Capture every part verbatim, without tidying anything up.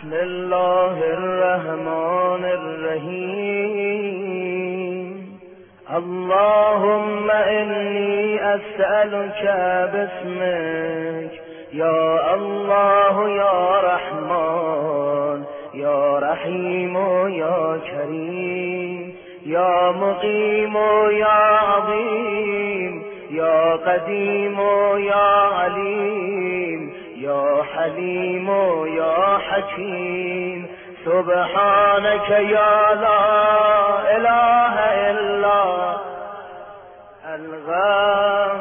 بسم الله الرحمن الرحيم اللهم إني أسألك باسمك يا الله يا رحمن يا رحيم يا كريم يا مقيم يا عظيم يا قديم يا عليم يا حليم يا حكيم سبحانك يا لا إله إلا الغفور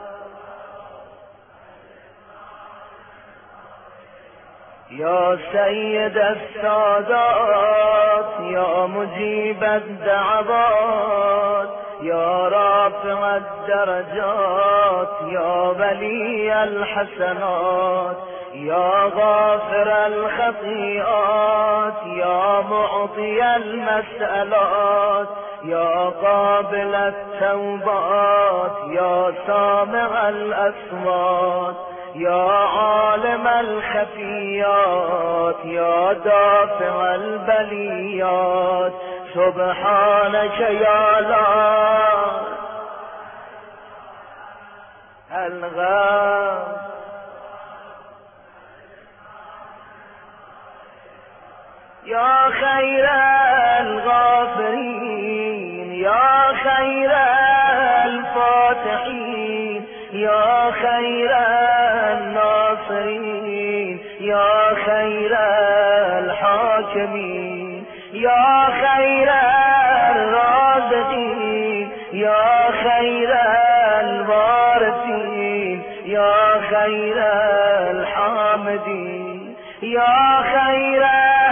يا سيد السادات يا مجيب الدعوات يا رافع الدرجات يا ولي الحسنات يا غافر الخطيئات يا معطي المسألات يا قابل التوبات يا سامع الأصوات يا عالم الخفيات يا دافع البليات سبحانك يا لا الغفور يا خير الغافرين يا خير الفاتحين يا خير الناصرين يا خير الحاكمين يا خير الرازقين يا خير الوارثين يا خير الحامدين يا خير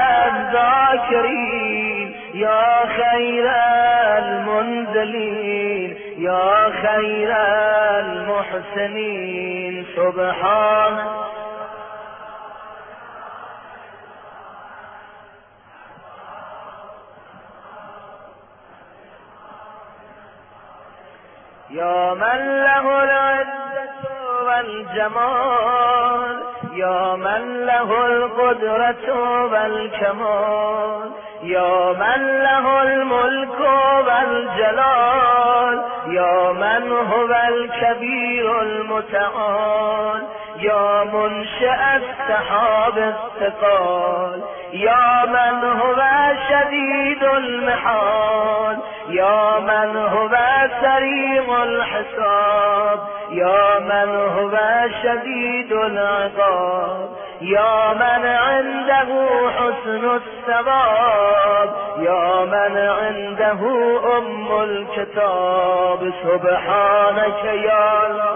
الذاكرين يا خير المنزلين يا خير المحسنين سبحانك يا من له العزة والجمال يا من له القدرة والكمال يا من له الملك والجلال يا من هو الكبير المتعال يا منشئ السحاب الثقال يا من هو شديد المحال يا من هو سريع الحساب يا من هو شديد العقاب يا من عنده حسن الثواب يا من عنده أم الكتاب سبحانك يا الله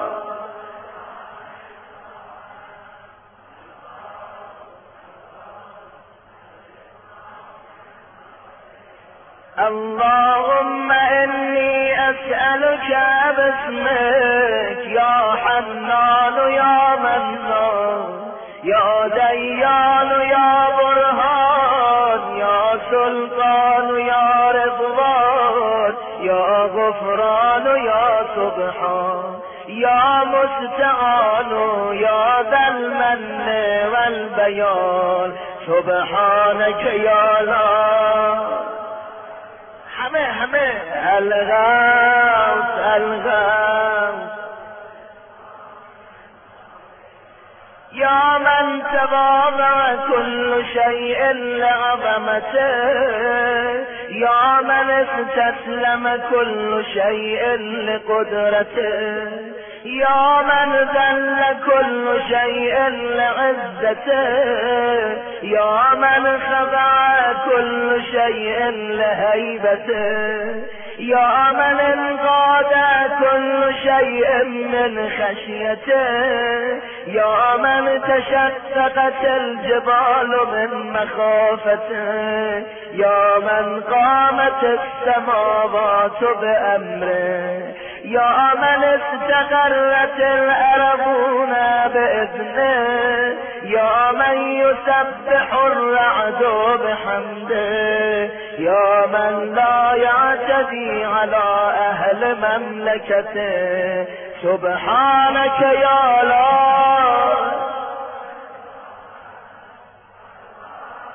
اللهم إني أسألك باسمك يا حنان يا منان يا ديان يا برهان يا سلطان يا رضوان يا غفران يا سبحان يا مستعان يا ذا المن والبيان سبحانك يا الله همه همه الغوث الغوث يا من تواضع كل شيء لعظمته يا من استسلم كل شيء لقدرته يا من ذل كل شيء لعزته يا من خضع كل شيء لهيبته يا من انقاد كل شيء من خشيته يا من تشققت الجبال من مخافته يا من قامت السماوات بأمره يا من استقرت الأرضون بإذنه يا من يسبح الرعد بحمده يا من لا يعتدي على أهل مملكته سبحانك يا الله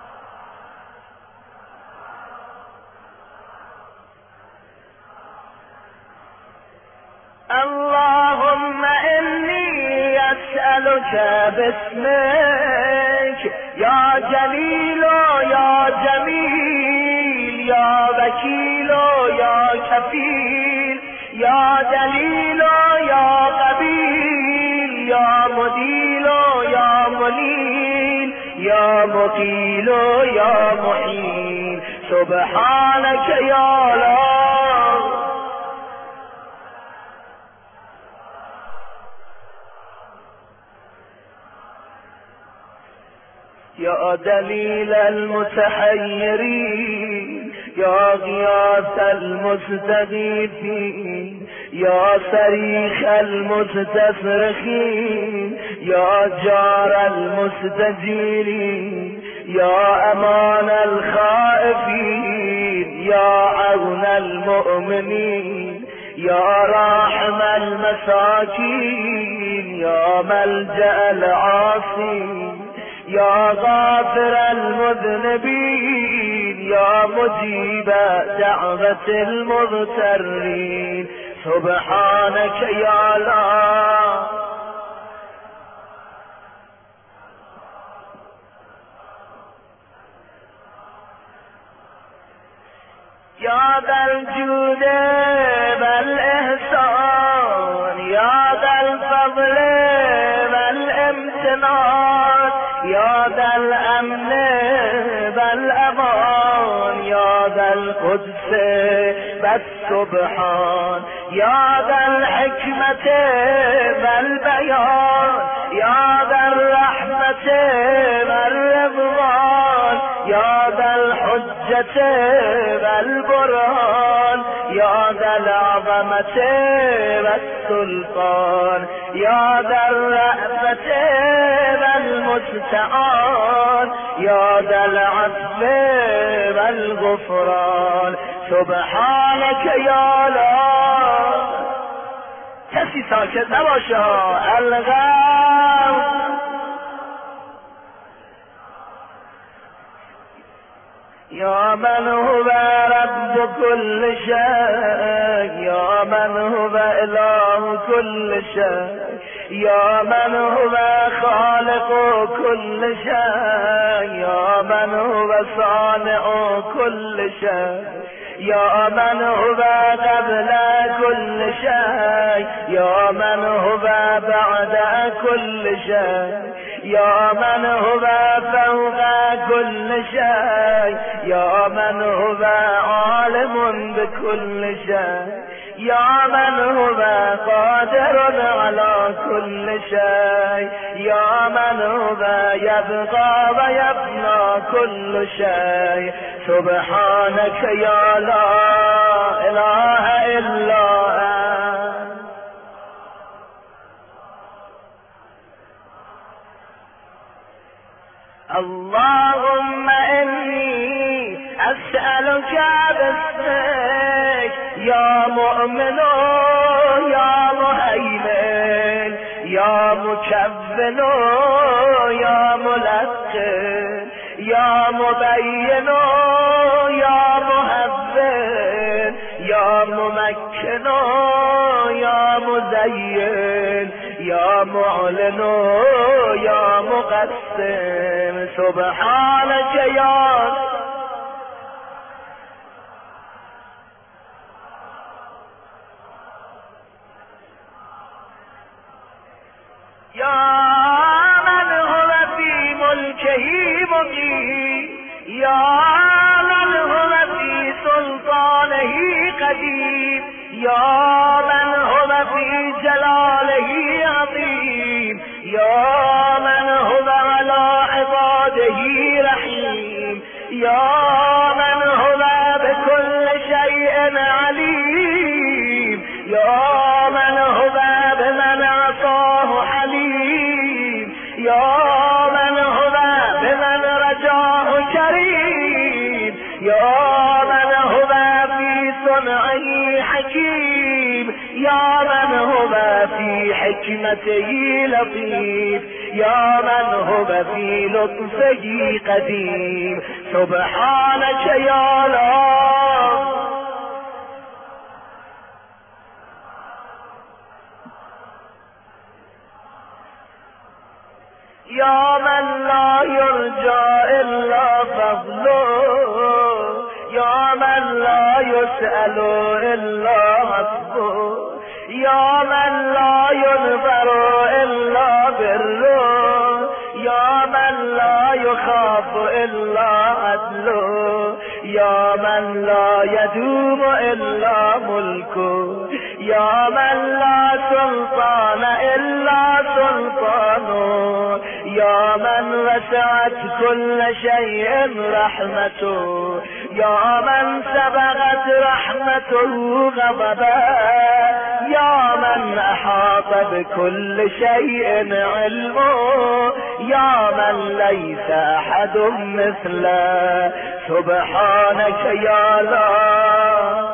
أسألك باسمك يا جليل يا جميل يا وكيل يا كفيل يا دليل يا قبيل يا مديل يا منيل يا مقيل يا محيل سبحانك يا الله. يا دليل المتحيرين يا غياث المستغيثين يا صريخ المستصرخين يا جار المستجيرين يا أمان الخائفين يا عون المؤمنين يا راحم المساكين يا ملجأ العاصين يا غافر المذنبين يا مجيب دعوة المضطرين سبحانك يا الله. يا ذا الجود والإحسان يا ذا الفضل والامتنان يا ذا الأمن والأمان يا ذا القدس والسبحان يا ذا الحكمة والبيان يا ذا الرحمة والرضوان يا ذا الحجة والبرهان يا ذا العظمة والسلطان يا ذا الرأفة والمستعان يا ذا العفو والغفران سبحانك يا الله. کسی ساکت نباشه الغام. يا من هو رب كل شيء يا من هو إله كل شيء يا من هو خالق كل شيء يا من هو صانع كل شيء يا من هو قبل كل شيء يا من هو بعد كل شيء يا من هو فوق كل شيء يا من هو عالم بكل شيء يا من هو قادر على كل شيء يا من هو يبقى ويفنى كل شيء سبحانك يا لا إله إلا أنت. اللهم إني أسألك باسمك يا مؤمن يا مهيمن يا مكون يا ملقن يا مبين يا مهون يا ممكن يا مزين يا معلن يا مقسم سبحانك يا يا من هو في ملكه مقيم يا من هو في سلطانه قديم يا من هو في جلاله عظيم يا من هو على عباده رحيم يا من هو بكل شيء عليم يا من هو بمن عصاه حليم يا من هو بمن رجاه كريم يا من هو في صنعه حكيم يا من هو في حكمته لطيف يا من هو في لطفه قديم سبحانك يا الله. يا من لا يرجى إلا فضله، يا من لا يسأل إلا حسبه، يا من لا ينظر إلا بره، يا من لا يخاف إلا عدله، يا من لا يدوم إلا ملكه، يا من لا سلطان إلا سلطانه، يا من وسعت كل شيء رحمته، يا من سبقت رحمته غضبه، يا من أحاط بكل شيء علمه، يا من ليس أحد مثله، سبحانك يا الله.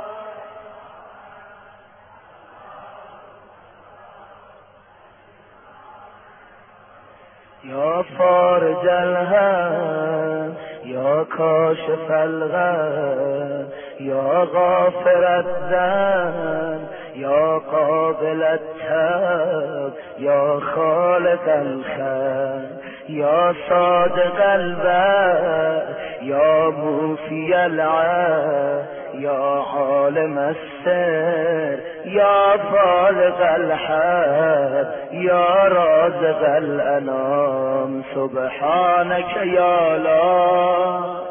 يا فارج الهم، يا كاشف الغم، يا غافر الذنب، يا قابل التوب، يا خالق الخلق، يا صادق الباب، يا موفي العهد، يا عالم السر، يا فارغ الحب، يا رازق الأنام، سبحانك يا الله.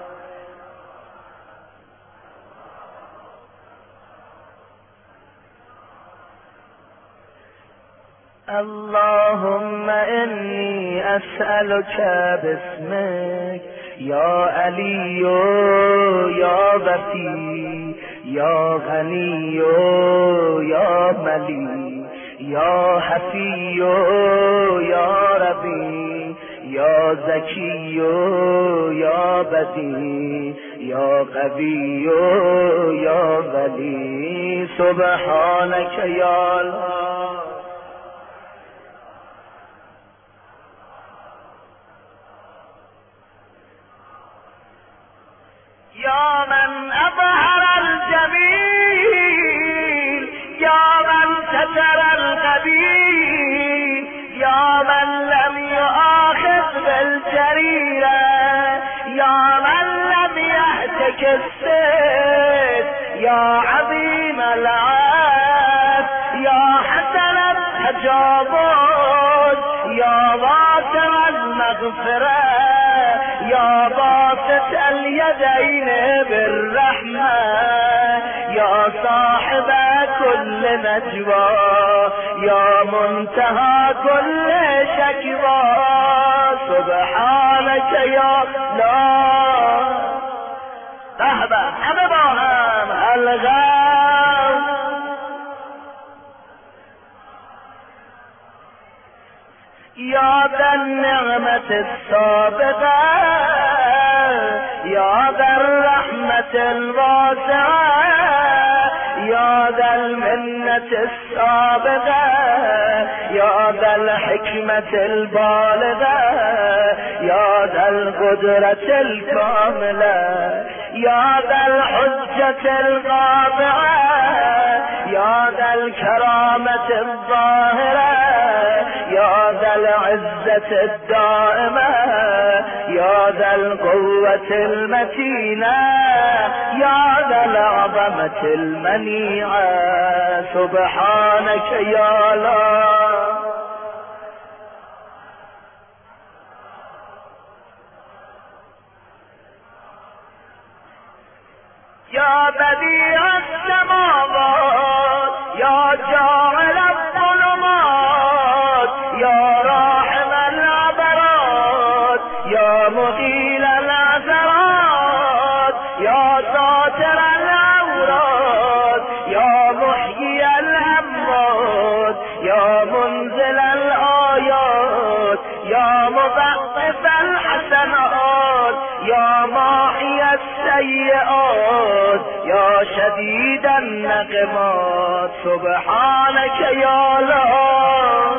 اللهم إني أسألك باسمك يا علي يا وفي يا غني يا ملي يا حفي يا ربي يا زكي يا بدي يا قوي يا ولي، سبحانك يا الله. يا من أظهر الجميل، يا من ستر القبيل، يا من لم يؤاخذ بالجريرة، يا من لم يهتك السيف، يا عظيم العهد، يا حسن التجاوز، يا واسع المغفرة، يا باسط اليدين بالرحمة، يا صاحب كل نجوى، يا منتهى كل شكوى، سبحانك يا الله. اهبا امباهم الغام يا ذا النعمة السابقة، يا ذا الرحمة الواسعة، يا ذا المنة السابقة، يا ذا الحكمة البالغة، يا ذا القدرة الكاملة، يا ذا الحجة القاطعة، يا ذا الكرامة الظاهرة، يا ذا العزة الدائمة، يا ذا القوة المتينة، يا ذا العظمة المنيعة، سبحانك يا الله. يا بديع السماوات، يا جاعل الظلمات، يا راحم العبرات، يا مغيل العثرات، يا ساتر العورات، يا محيي الأموات، يا منزل الآيات، يا مضاعف الحسنات، يا ماحي السيئات، يا شديد النقمات، سبحانك يا الله.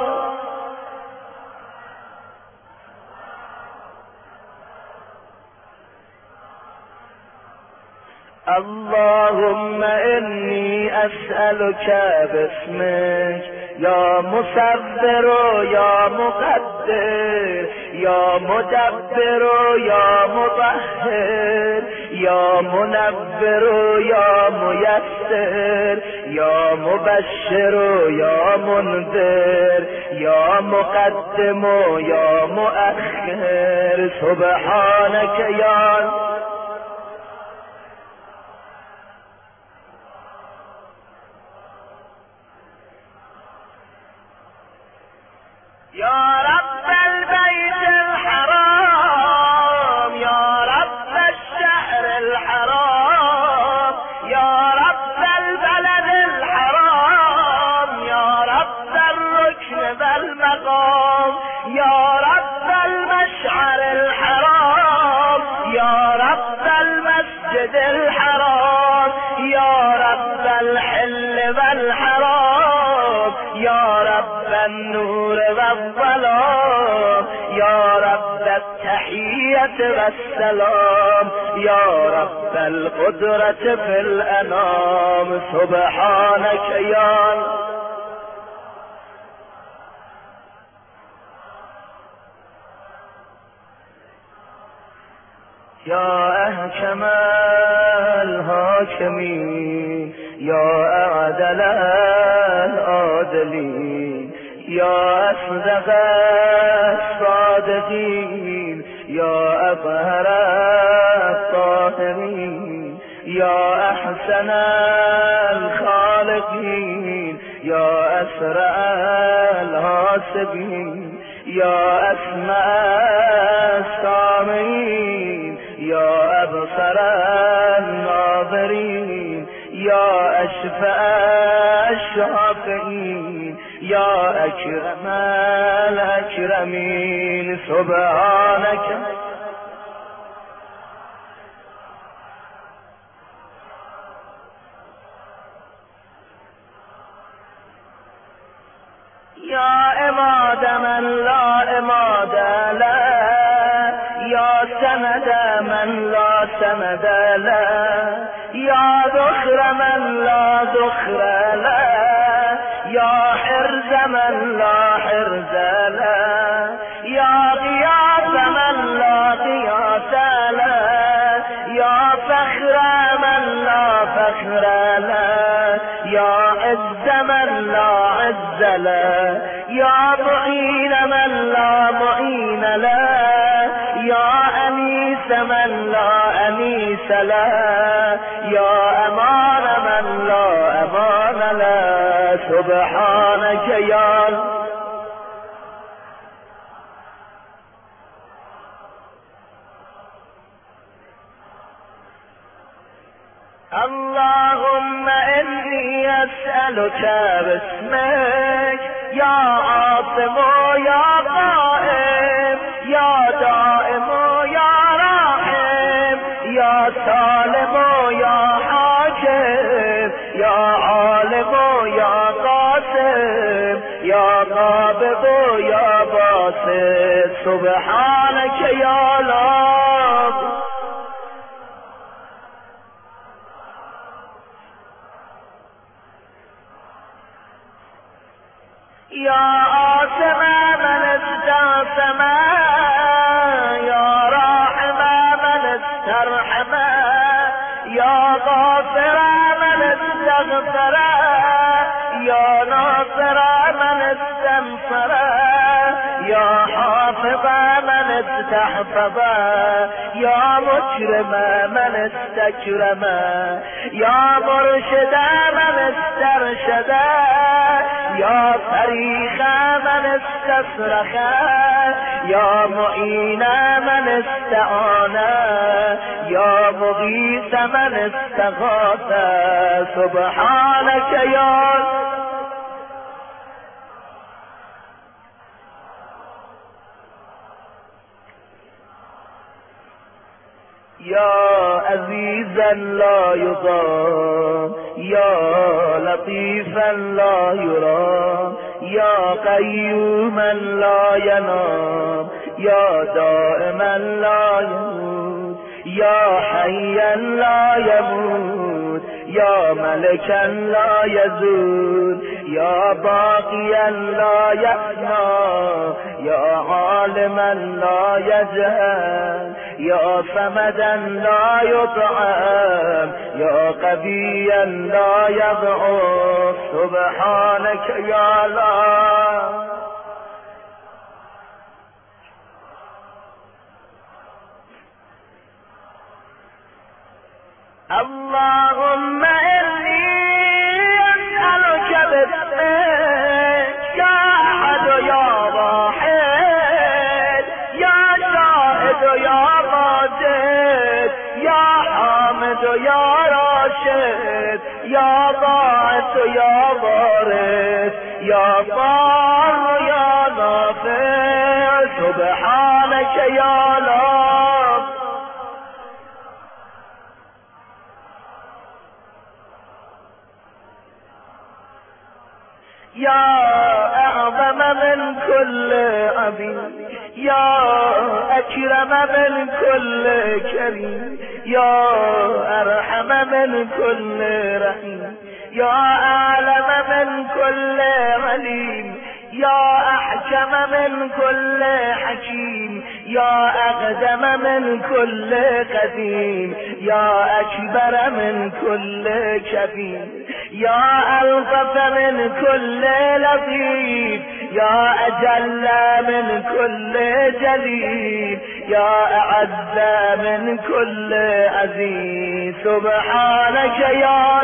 اللهم إني أسألك باسمك یا مصور و یا مقدر، یا مدبر و یا مطهر، یا منور و یا میسر، یا مبشر و یا منذر، یا مقدم و یا مؤخر. سبحانك یا یا رب البيت الحرام، یا رب الشهر الحرام، یا رب البلد الحرام، یا رب الركن والمقام، یا رب المشعر الحرام، یا رب المسجد الحرام، یا رب الحل والحرام، یا رب النور والظلام، یا رب التحية والسلام، یا رب القدرة في الأنام. سبحانك یا یا احکم الحاکمین، یا اعدل العادلین، یا اصدق الصادقین، یا اطهر الطاهرین، یا احسن الخالقین، یا اسرع الحاسبین، یا اسمع السامعین، یا ابصر الناظرین، یا اشفع الشافعین، یا اکرم الاکرمین. سبحانك یا عماد من لا عماد له، یا سند من لا سند له، یا ذخر من لا ذخر له، یا حرز من لا حرز له، یا غیاث من لا غیاث له، یا فخر من لا فخر له، یا عز من لا عز له، یا معین من لا معین له، یا انیس من لا انیس له، یا امان من لا امان له. سبحانك یا اللهم إني أسألك باسمك يا عاصم يا قائم يا دائم يا راحم يا سالم يا حاكم يا عالم يا قاسم يا قابض يا باسط. سبحانك يا الله يا آسم من استعصم يا راحم من استرحم يا غافر من استغفر يا ناصر من استنصر يا حافظ من استحفظ يا مكرم من استكرم يا مرشد من استرشد يا فريخ من استصرخ يا معين من استعان يا مغيث من استغاث. سبحانك يا يا عزيزا لا يضام يا لطيفا لا يرام يا قيوما لا ينام يا دائما لا يموت يا حيا لا يموت يا ملكا لا يزول يا باقيا لا يفنى يا عالما لا يجهل يا صمدا لا يطعم يا قويا لا يضعف سبحانك يا الله. اللهم إني أسألك باسمك يا أحد يا واحد يا شاهد يا ماجد يا حامد يا راشد يا باعث يا وارث يا ضار يا نافع سبحانك يا الله. يا أعظم من كل عبيد يا أكرم من كل كريم يا أرحم من كل رحيم يا أعلم من كل عليم يا أحكم من كل حكيم يا أقدم من كل قديم يا أكبر من كل كبير يا ألطف من كل لطيف يا أجل من كل جليل يا أعز من كل عزيز سبحانك يا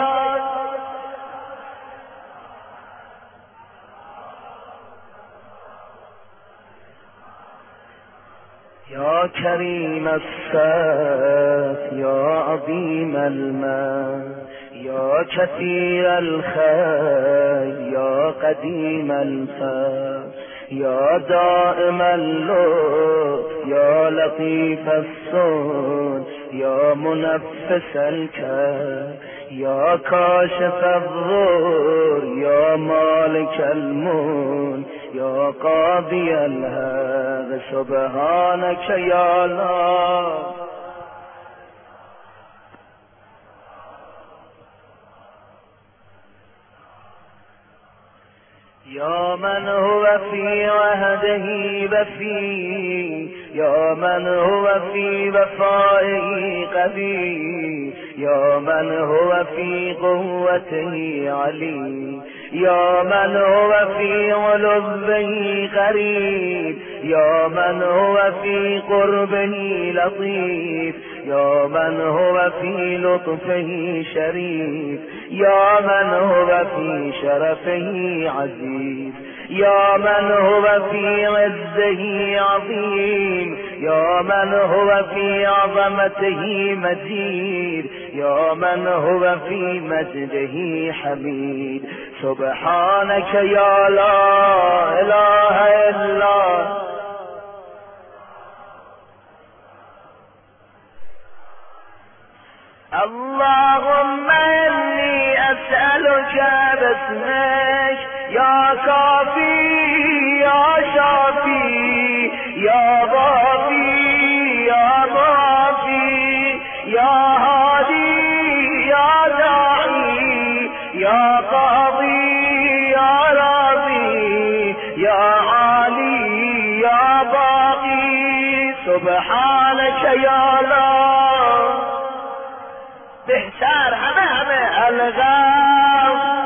يا كريم الصف يا عظيم المن يا كثير الخير يا قديم الفضل يا دائم اللطف يا لطيف الصون يا منفس الكرب يا كاشف الضر يا مالك الملك يا قاضي الهاب سبحانك يا الله. يا من هو في عهده وفي يا من هو في وفائه قوي يا من هو في قوته علي يا من هو في علوه قريب يا من هو في قربه لطيف يا من هو في لطفه شريف يا من هو في شرفه عزيز يا من هو في عزه عظيم يا من هو في عظمته مجيد يا من هو في مجده حميد سبحانك يا لا إله إلا اللهم إني أسألك باسمك يا كافي يا شافي يا ضافي يا ضافي يا هادي يا داعي يا قاضي يا راضي يا عالي يا باقي سبحانك يا الله. بحسار همه همه الغام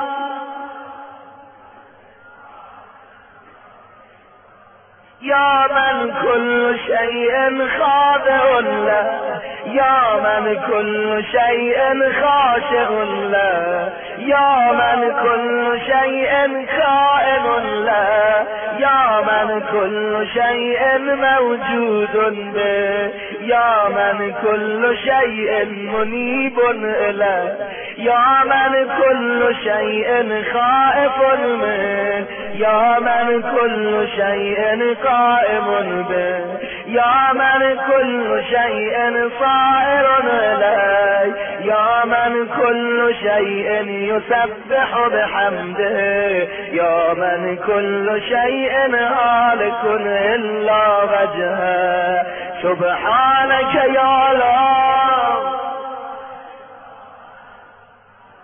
يا من كل شيء خاضع له يا من كل شيء خاشع له يا من كل شيء خائن له يا من كل شيء موجود به يا من كل شيء منيب إليه يا من كل شيء خائف منه يا من كل شيء قائم به يا من كل شيء صائر إليه يا من كل شيء يسبح بحمده يا من كل شيء هالك إلا وجهه سبحانك يا الله.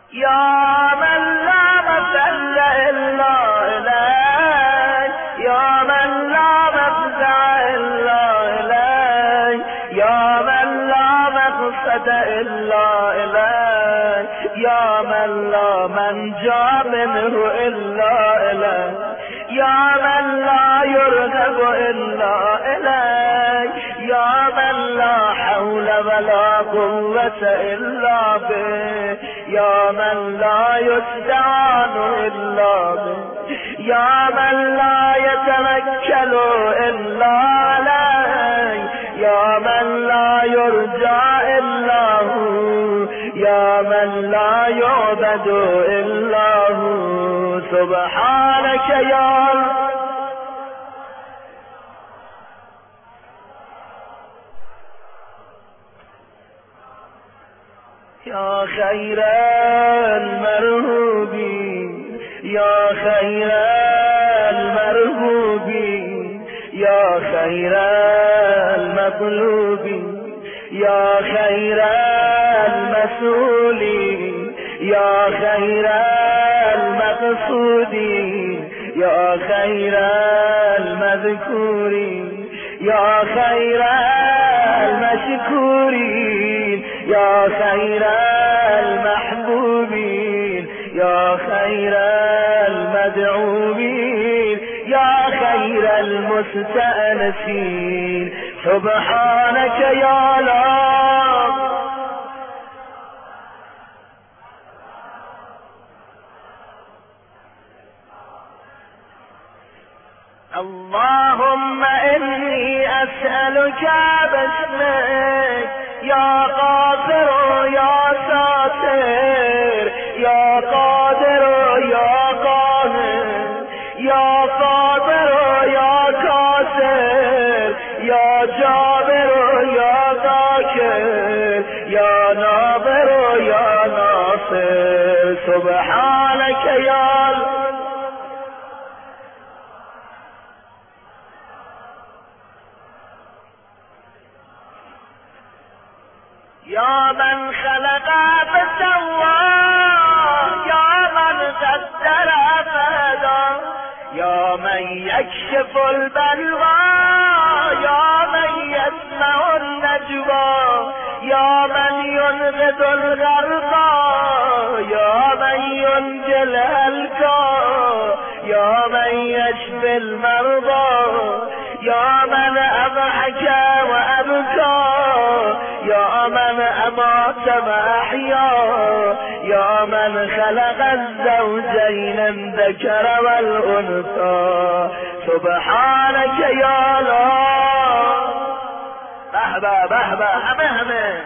يا من لا مثل إلا إليك، يا من لا مفزع إلا إليك، يا من لا مقصد إلا إليك، يا من لا منجا منه إلا إليك، يا من لا يرغب إلا إليك، يا من لا حول ولا قوة إلا به، يا من لا يستعان إلا به، يا من لا يتوكل إلا عليه، يا من لا يرجى إلا هو، يا من لا يعبد إلا هو. سبحانك يا الله يا خير المرهوبين، يا خير المرهوبين، يا خير المطلوبين، يا خير المسؤولين، يا خير المقصودين، يا خير المذكورين، يا خير المشكورين، يا خير المحبوبين، يا خير المدعوين، يا خير المستأنسين. سبحانك يا الله اللهم إني أسألك باسمك يا قادر يا ساتر، يا قادر يا قاهر، يا قادر يا كاسر، يا جابر يا ذاكر، يا ناظر يا ناصر. سبحانك يا الله يا من خلق فسوى، يا من قدر فهدى، يا من يكشف البلوى، يا من يسمع النجوى، يا من ينقذ الغرقى، يا من ينجي الهلكى، يا من يشفي المرضى، يا من أضحك وأبكى، يا من أمات وأحيا، يا من خلق الزوجين الذكر والأنثى. سبحانك يا الله. بهبة بهبة همه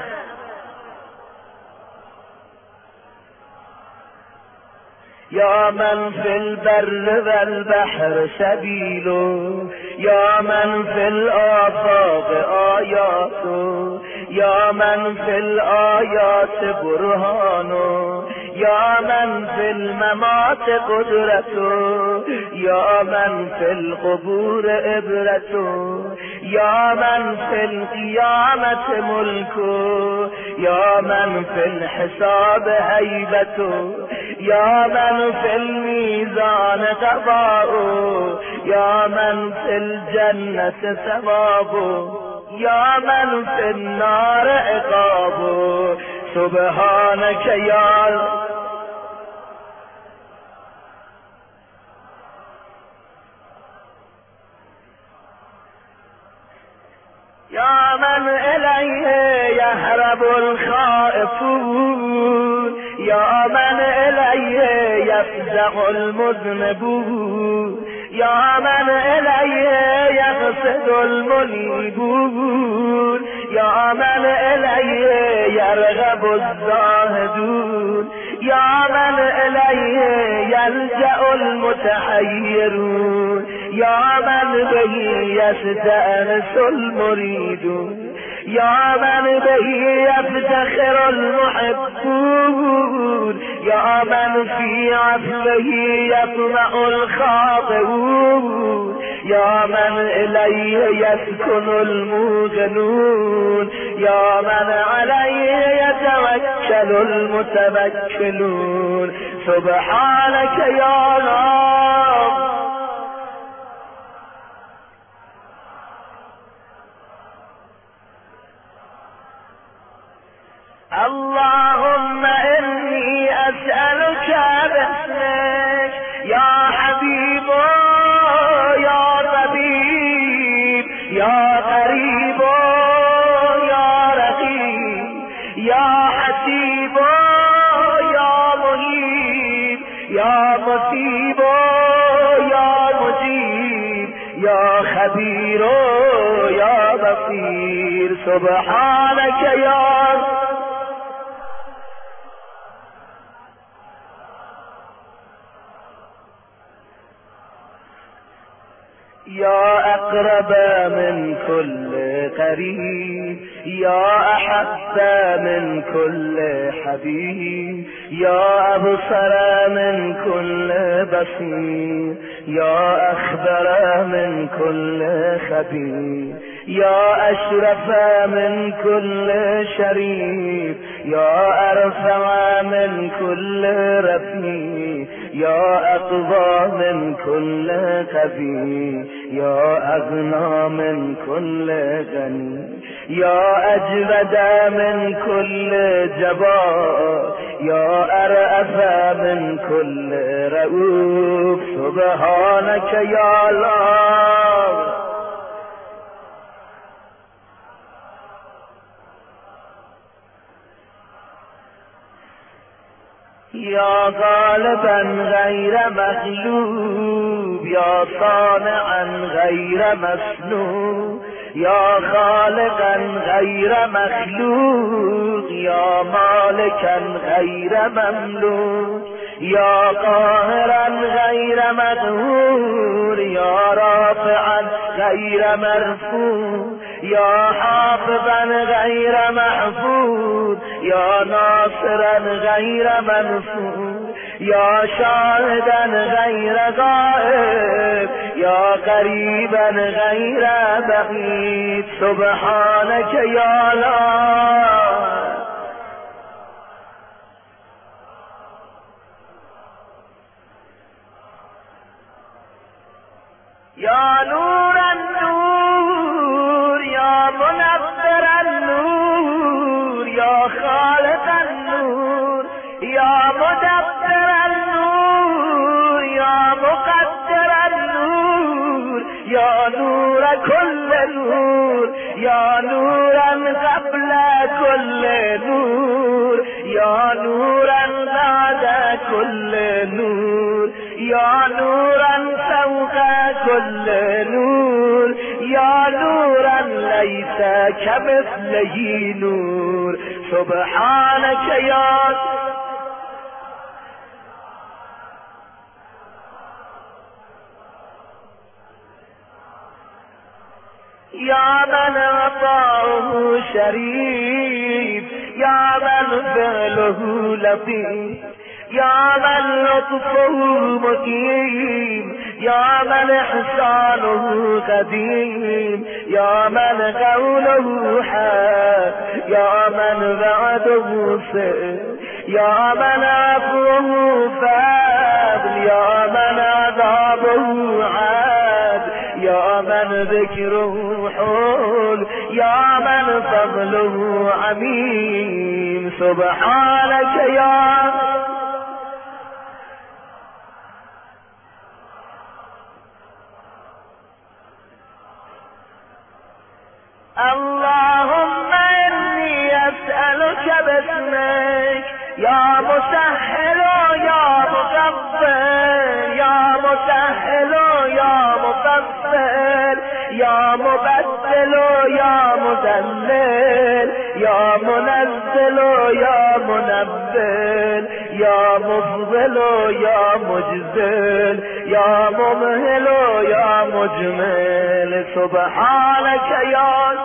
يا من في البر والبحر سبيله، يا من في الآفاق آياته، يا من في الآيات برهانه، يا من في الممات قدرته، يا من في القبور إبرته، يا من في القيامة ملكه، يا من في الحساب هيبته، يا من في الميزان قضاؤه، يا من في الجنة ثوابه، يا من في النار عقابه. سبحانك يا الله يا من إليه يهرب الخائفون، يا من إليه يفزع المذنبون، يا من إليه يقصد المنيبون، يا من إليه يرغب الزاهدون، يا من إليه يلجأ المتحيرون، يا من به يستأنس المريدون، يا من به يفتخر المحبون، يا من في عفوه يطمع الخاطئون يا من إليه يسكن الموقنون يا من عليه يتوكل المتوكلون سبحانك يا رب اللهم إني أسألك باسمك يا حبيب يا طبيب يا قريب يا رقيب يا حسيب يا مهيب يا مصيب يا مجيب يا خبير يا بصير سبحانك يا يا أقرب من كل قريب يا أحب من كل حبيب يا أبصر من كل بصير يا أخبر من كل خبير يا أشرف من كل شريف يا أرفع من كل رفيع يا أقضى من كل قبيح يا أغنى من كل غني يا أجود من كل جبار يا أرأف من كل رؤوف سبحانك يا الله يا غالبا غير مغلوب يا صانعا غير مسلوب يا خالقا غير مخلوق يا مالكا غير مملوك يا قاهرا غير مقهور يا رافعا غير مرفوع يا حافظا غير محفوظ يا ناصرا غير منصور يا شاهدا غير غائب يا قريبا غير بعيد سبحانك يا الله يا نور النور يا منور النور يا خالق النور يا مدبر النور يا مقدر النور يا نور كل نور يا نورا قبل كل نور يا نورا بعد كل نور يا نورا فوق كل نور يا نورا ليس كمثله نور سبحانك يا يا من عطاؤه شريف يا من فعله لطيف يا من لطفه مقيم يا من إحسانه قديم يا من قوله حق يا من وعده صدق يا من عفوه فضل يا من عذابه عدل يا من ذكره حول يا من فضله عميم سبحانك يا اللهم إني أسألك باسمك يا مسهل يا مغفر يا مسهل يا مغفر يا مبدل يا مذلل يا منزل يا منبل يا مفضل يا مجزل يا ممهل يا مجمل سبحانك يا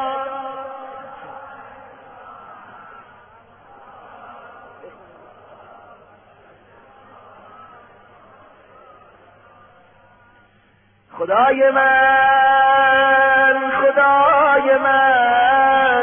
خدای من، خدای من،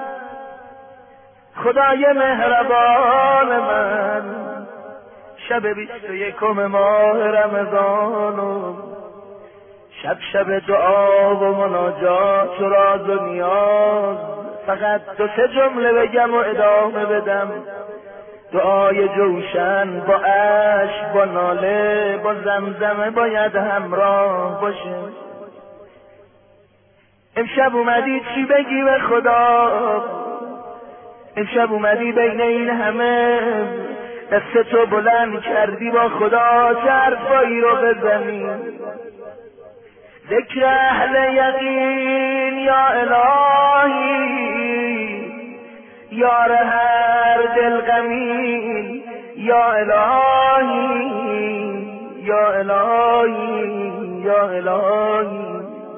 خدای مهربان من، شب بیست و یکم ماه رمضان و شب شب دعا و مناجات و راز و نیاز، فقط دو سه جمله بگم و ادامه بدم. دعای جوشن با اشک، با ناله، با زمزمه باید همراه باشه. امشب اومدی چی بگی به خدا؟ امشب اومدی بین این همه دست تو بلند کردی با خدا چه حرفایی رو بزنی؟ ذکر اهل یقین یا الهی، یار هر دل غمین یا الهی، یا الهی، یا الهی.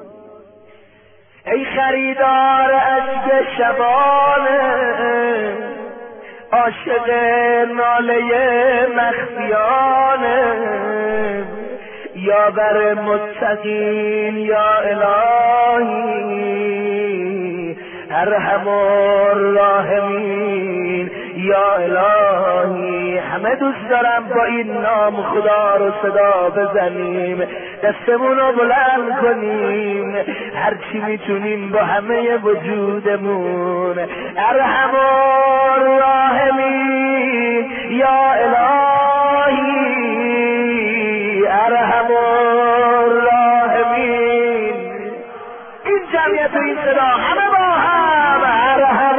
ای خریدار اشک شبانه، عاشق ناله مخفیانه، یا بر متقین یا الهی، ارحم الراحمین یا الهی. همه دوست دارم با این نام خدا رو صدا بزنیم، دستمون رو بلند کنیم، هرچی میتونیم با همه وجودمون. ارحم الراحمین یا الهی، ارحم الراحمین. این جمعیت و این صدا همه با هم ارحم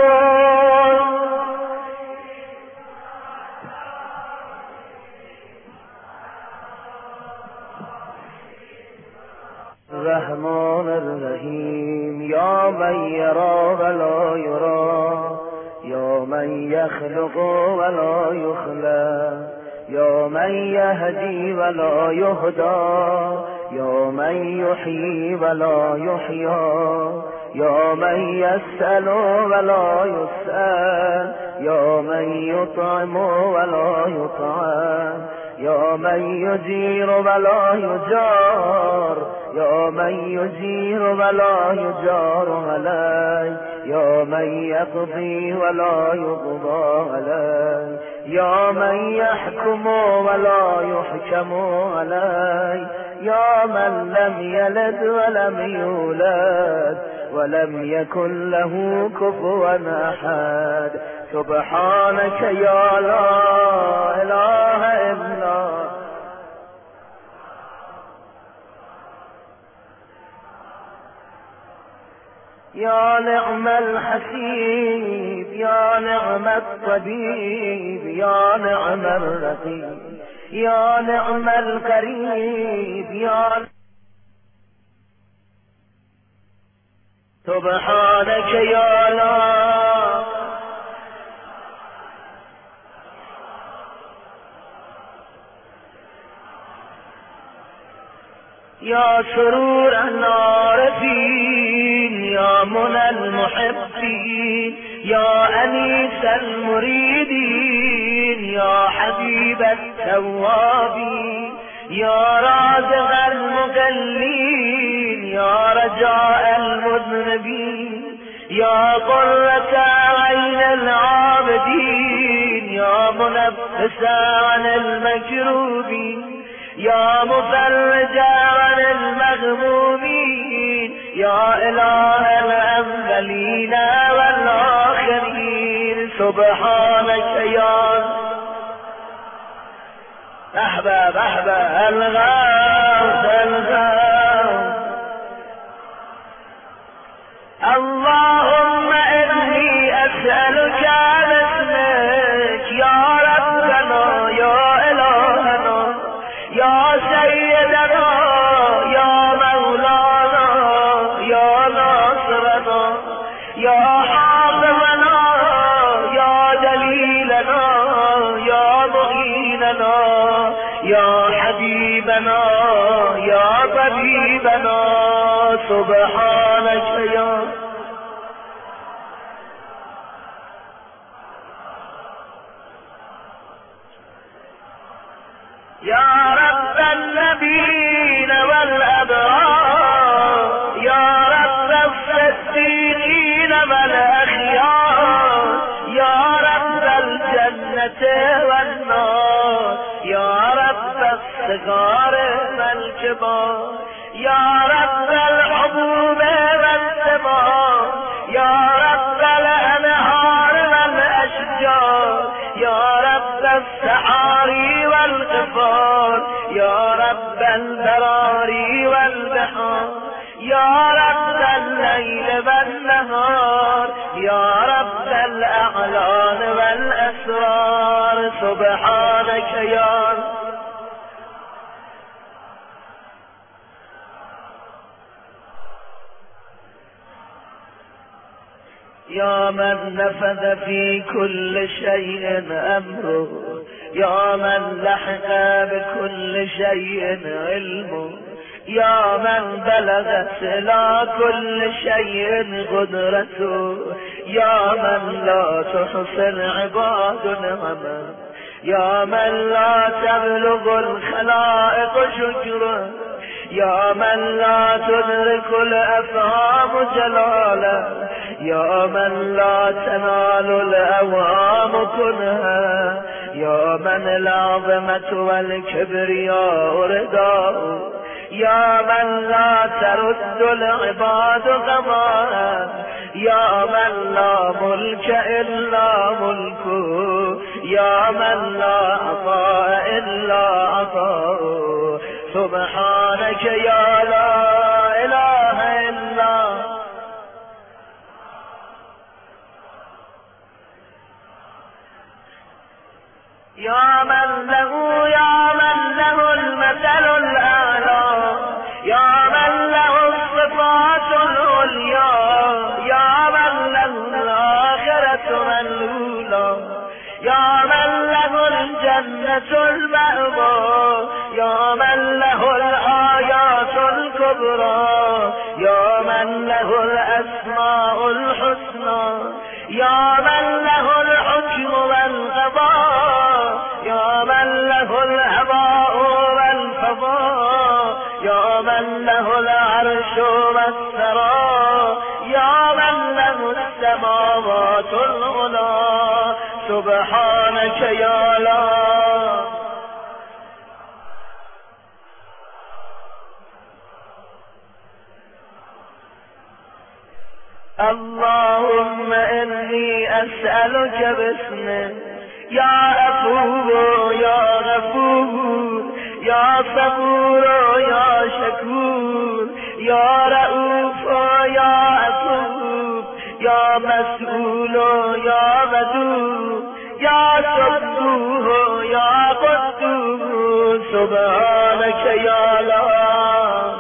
الرحمن الرحیم. یا من یرا ولا یرا، یا من یخلق ولا یخلق، یا من یهدی ولا یهدا، یا من یحیی ولا یحیا، یا من یسأل ولا یسأل، یا من یطعم ولا یطعم، یا من یجیر ولا یجار، یا من یجیر ولا یجار علی، یا من یقضی ولا یقضى علی، یا من یحکم ولا یحکم علی، یا من لم یلد ولم یولد ولم یکن له کفوا احد. سبحانك یا لا اله الا یا نعم الحسیب، یا نعم الطبیب، یا نعم الرقیب، یا نعم القریب، یا سبحانك یا لا یا سرور العارفین، یا منى المحبین، یا انیس المریدین، یا حبیب التوابین، یا رازق المقلین، یا رجاء المذنبین، یا قرة عین العابدین، یا منفس عن المکروبین، یا مفرج عن المغمومین، یا اله الاولین والآخرین. سبحانك یا احباب احباب الغوث الغوث. اللهم انی اسألك عن اسمك یا ربنا یا الهنا یا سیدنا یا مولانا یا ناصرنا یا حافظنا یا دلیلنا یا معیننا یا حبیبنا یا طبیبنا. سبحانك یا یا رب النبیین والابرار رستگار ملک با، یا رب الحبوب والثمار، یا رب الانهار والاشجار، یا رب السحاری والغفار، یا رب البراری والبحار، یا رب الليل والنهار، یا رب الاعلان والاسرار. سبحانك یا یا من نفذ في كل شيء امره، یا من لحق بكل شيء علمه، یا من بلغت الى كل شيء قدرته، یا من لا تحصل عباد نعمه، یا من لا تبلغ الخلائق شكره، یا من لا تدرك الافهام جلاله، یا من لا تنال الاوهام كنها، یا من العظمة والكبرياء رداء، یا من لا ترد العباد غماء، یا من لا ملك الا ملكه، یا من لا عطاء الا عطاءه. سبحانك یا لا اله الا یا من له یا من له المثل الاعلى، یا من له الصفات العليا، یا من له الاخرة والاولى، یا من له الجنة المأوى، یا من له الآيات الكبرى، یا من له الأسماء الحسنى، یا من له الحكم والقضاء، یا من له الهواء والفضاء، یا من له العرش والثرى، یا من له السماوات العلى. سبحانك یا لا اللهم إني أسألك باسمك يا عفو يا غفور يا صبور يا شكور يا رؤوف يا عفو يا مسؤول يا ودود يا صبور يا قدوس. سبحانك يا الله.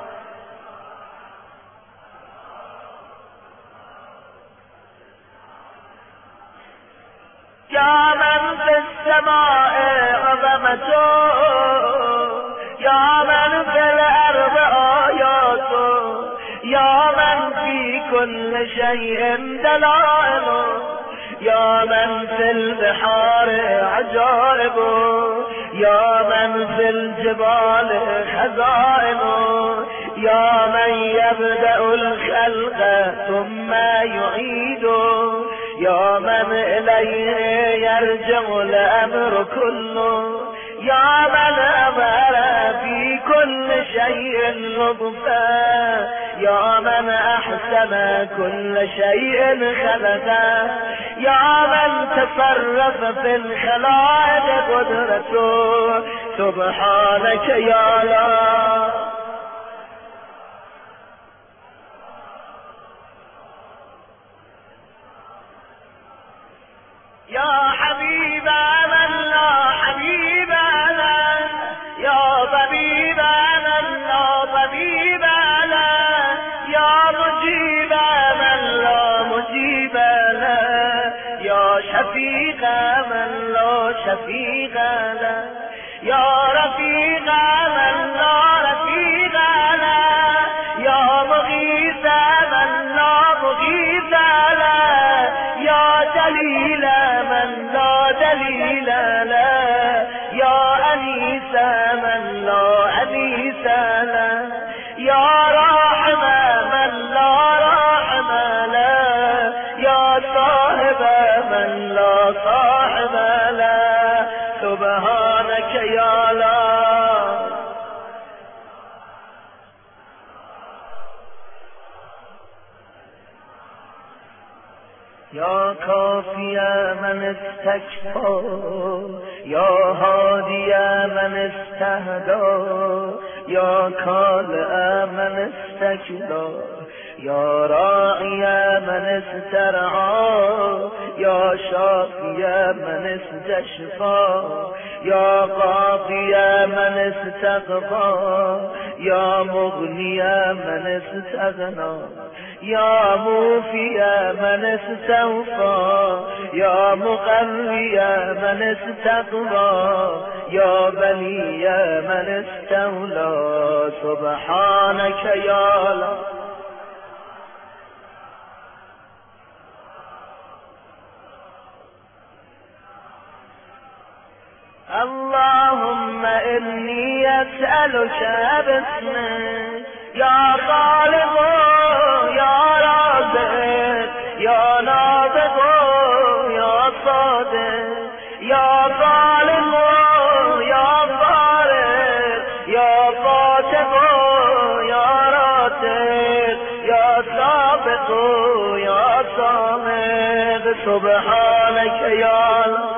يا من في السماء عظمته، يا من في الأرض آياته، يا من في كل شيء دلائله، يا من في البحار عجائبه، يا من في الجبال خزائنه، يا من يبدأ الخلق ثم يعيده، يا من إليه يرجع الأمر كله، يا من أمر في كل شيء لطفا، يا من أحسن كل شيء خلقه، يا من تصرف في الخلائق قدرته. سبحانك يا الله. يا حبيب من لا حبيب له، يا طبيب من لا طبيب له، يا مجيب من لا مجيب له، يا شفيق من لا شفيق له، يا رفيق من لا رفيق له، يا مغيث من لا مغيث له، يا دليل من لا دليل له، يا أنيس من لا أنيس له، يا راحم من لا راحم له، يا صاحب من لا صاحب له. سبحان سبحانك يا الله. يا كافي من استكفى يا هادي من استهدى يا كالئ من استكدى يا راعي من استرعى يا شافي من استشفى يا قاضي من استغفى يا مغني من استغنى يا موفي من استوفى يا مقوي من استقوى يا بلي من استولى سبحانك يا الله. اللهم إني أسألك باسمك يا خالق يا رازق يا ناطق يا صادق يا خالق يا فارق يا فاتق يا راتق يا سابق يا صامد سبحانك يا الله.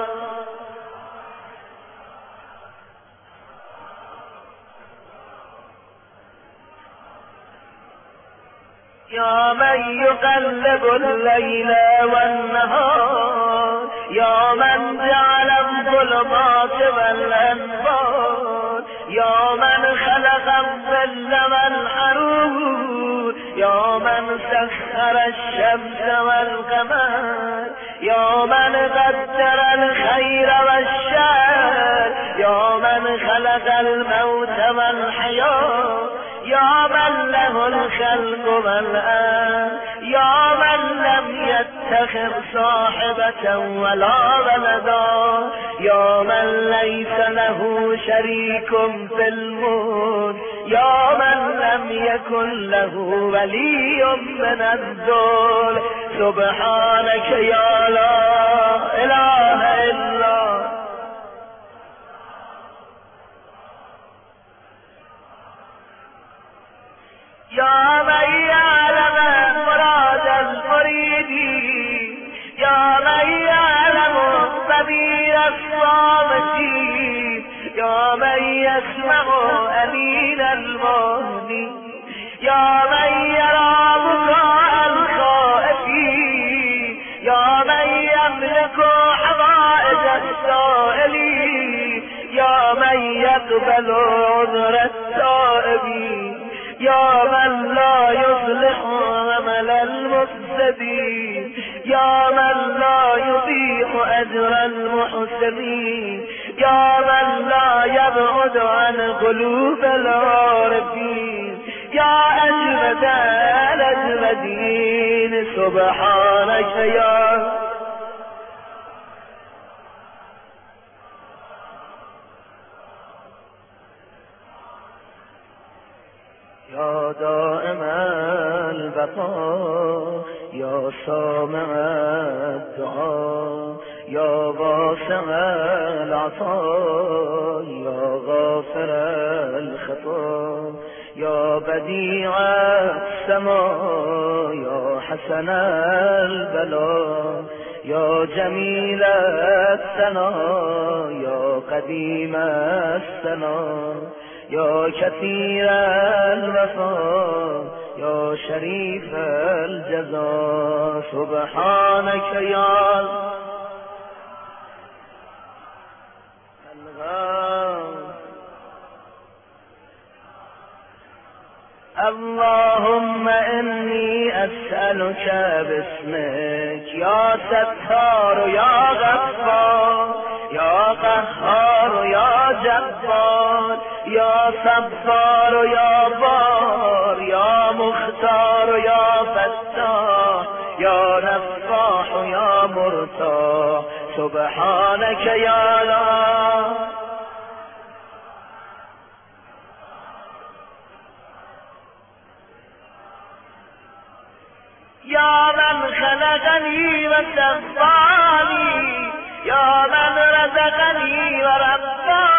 يا من يقلب الليل والنهار يا من جعل الظلمات والأنوار يا من خلق الظل والحرور يا من سخر الشمس والقمر يا من قدر الخير والشر يا من خلق الموت والحياة يا من له الخلق والأمر يا من لم يتخذ صاحبة ولا ولدا يا من ليس له شريك في الملك يا من لم يكن له ولي من الذل سبحانك يا لا إله إلا يا من يعلم مراد المريد يا من يعلم ضمير الصامتين يا من يسمع أمين المهني يا من يرى بكاء الخائفين يا من يملك حوائج السائلين يا من يقبل عذر التائبين يا من لا يصلح عمل المفسدين يا من لا يضيع أجر المحسنين يا من لا يبعد عن قلوب العارفين يا أجمد الأجمدين سبحانك يا يا دائم البقاء يا سامع الدعاء يا واسع العطاء يا غافر الخطا يا بديع السماء يا حسن البلاء يا جميل الثناء يا قديم الثناء يا كثير الوفاء يا شريف الجزاء سبحانك يا اللهم إني أسألك باسمك يا ستار يا غفار يا قهار يا جبار يا صبار يا بار يا مختار يا فتاح يا نفاح يا مرتاح سبحانك يا الله. يا من خلقني وسباني يا من رزقني ورباني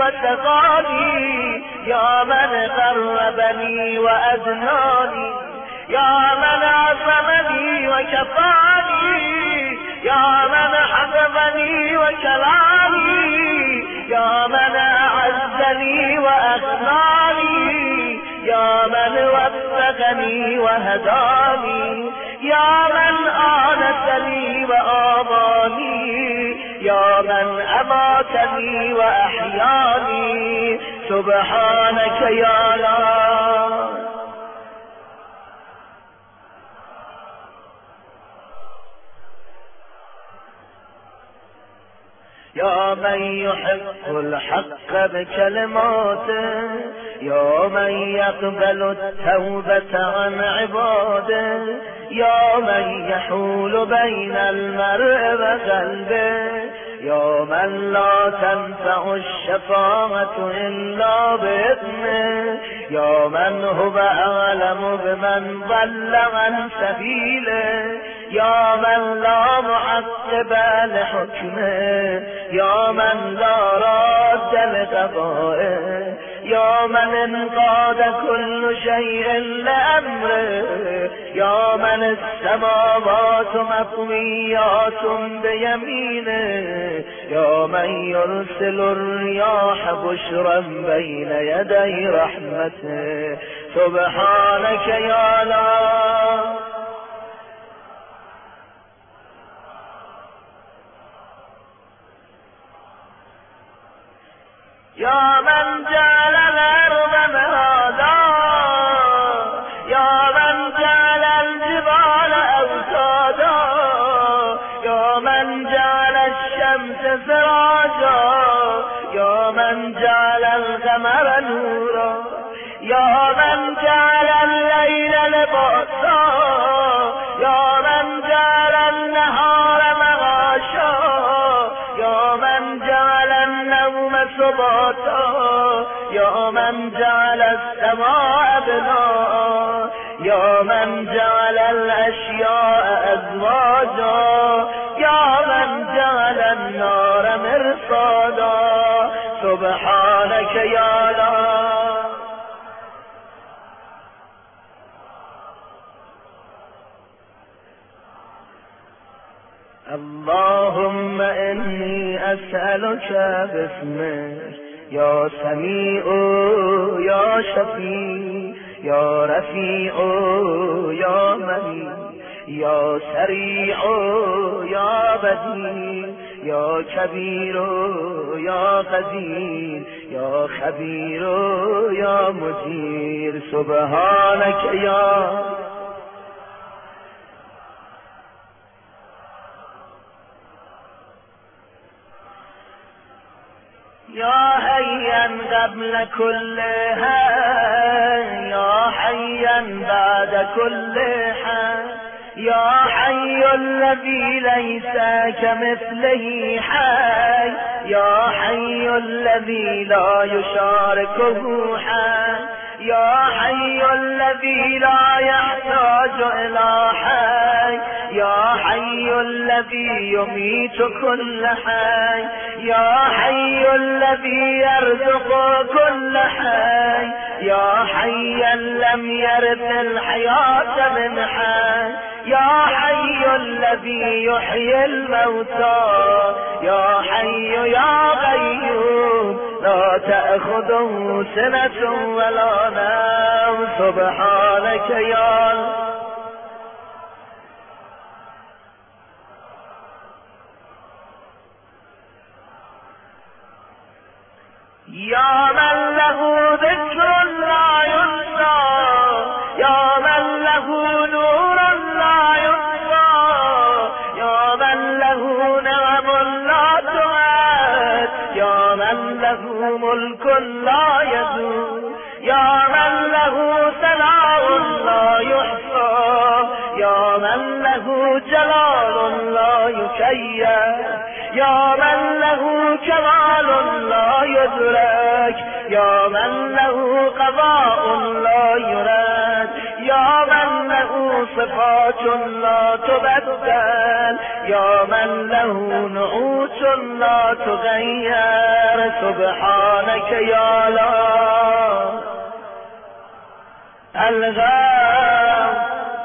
وسقاني يا من قربني وأدناني يا من عصمني وكفاني يا من حفظني وكلاني يا من أعزني وأغناني يا من وفقني وهداني يا من آنسني وآواني يا من أماتني وأحياني سبحانك يا الله. يا من يحق الحق بكلماته يا من يقبل التوبة عن عباده يا من يحول بين المرء وقلبه يا من لا تنفع الشفاعة إلا بإذنه يا من هو أعلم بمن ضل عن سبيله يا من لا معقب لحكمه يا من لا راد لقضائه يا من انقاد كل شيء لأمره يا من السماوات مطويات بيمينه يا من يرسل الرياح بشرا بين يدي رحمته سبحانك يا الله. يا من جعل الأرض مهادا يا من جعل الجبال أوتادا يا من جعل الشمس سراجا يا من جعل القمر نورا يا من جعل الليل لباسا يا من جعل النهار معاشا يا من جعل النوم سباتا يا من جعل السماء بناء يا من جعل الأشياء أزواجا يا من جعل النار مرصادا سبحانك يا الله. اللهم إني أسألك باسمك يا سميع يا شفيع يا رفيع يا مني يا سريع يا بديع يا كبير يا قدير يا خبير يا مجير سبحانك يا يا حيا قبل كل حي يا حيا بعد كل حي يا حي الذي ليس كمثله حي يا حي الذي لا يشاركه حي يا حي الذي لا يحتاج إلى حي يا حي الذي يميت كل حي يا حي الذي يرزق كل حي يا حيا لم يرث الحياة من حي يا حي الذي يحيي الموتى يا حي يا قيوم لا تأخذه سنة ولا نوم سبحانك يا الله. يا من له ذكر لا ينسى يا من له نور لا يطفى يا من له نعم لا تعد يا من له ملك لا يزول يا من له ثناء لا يحصى يا من له جلال لا يكيف يا من له كمال لا يدرك يا من له قضاء لا يراد يا من له صفات لا تبدل یا من له نعوت لا تغیر سبحانك یا لا الغام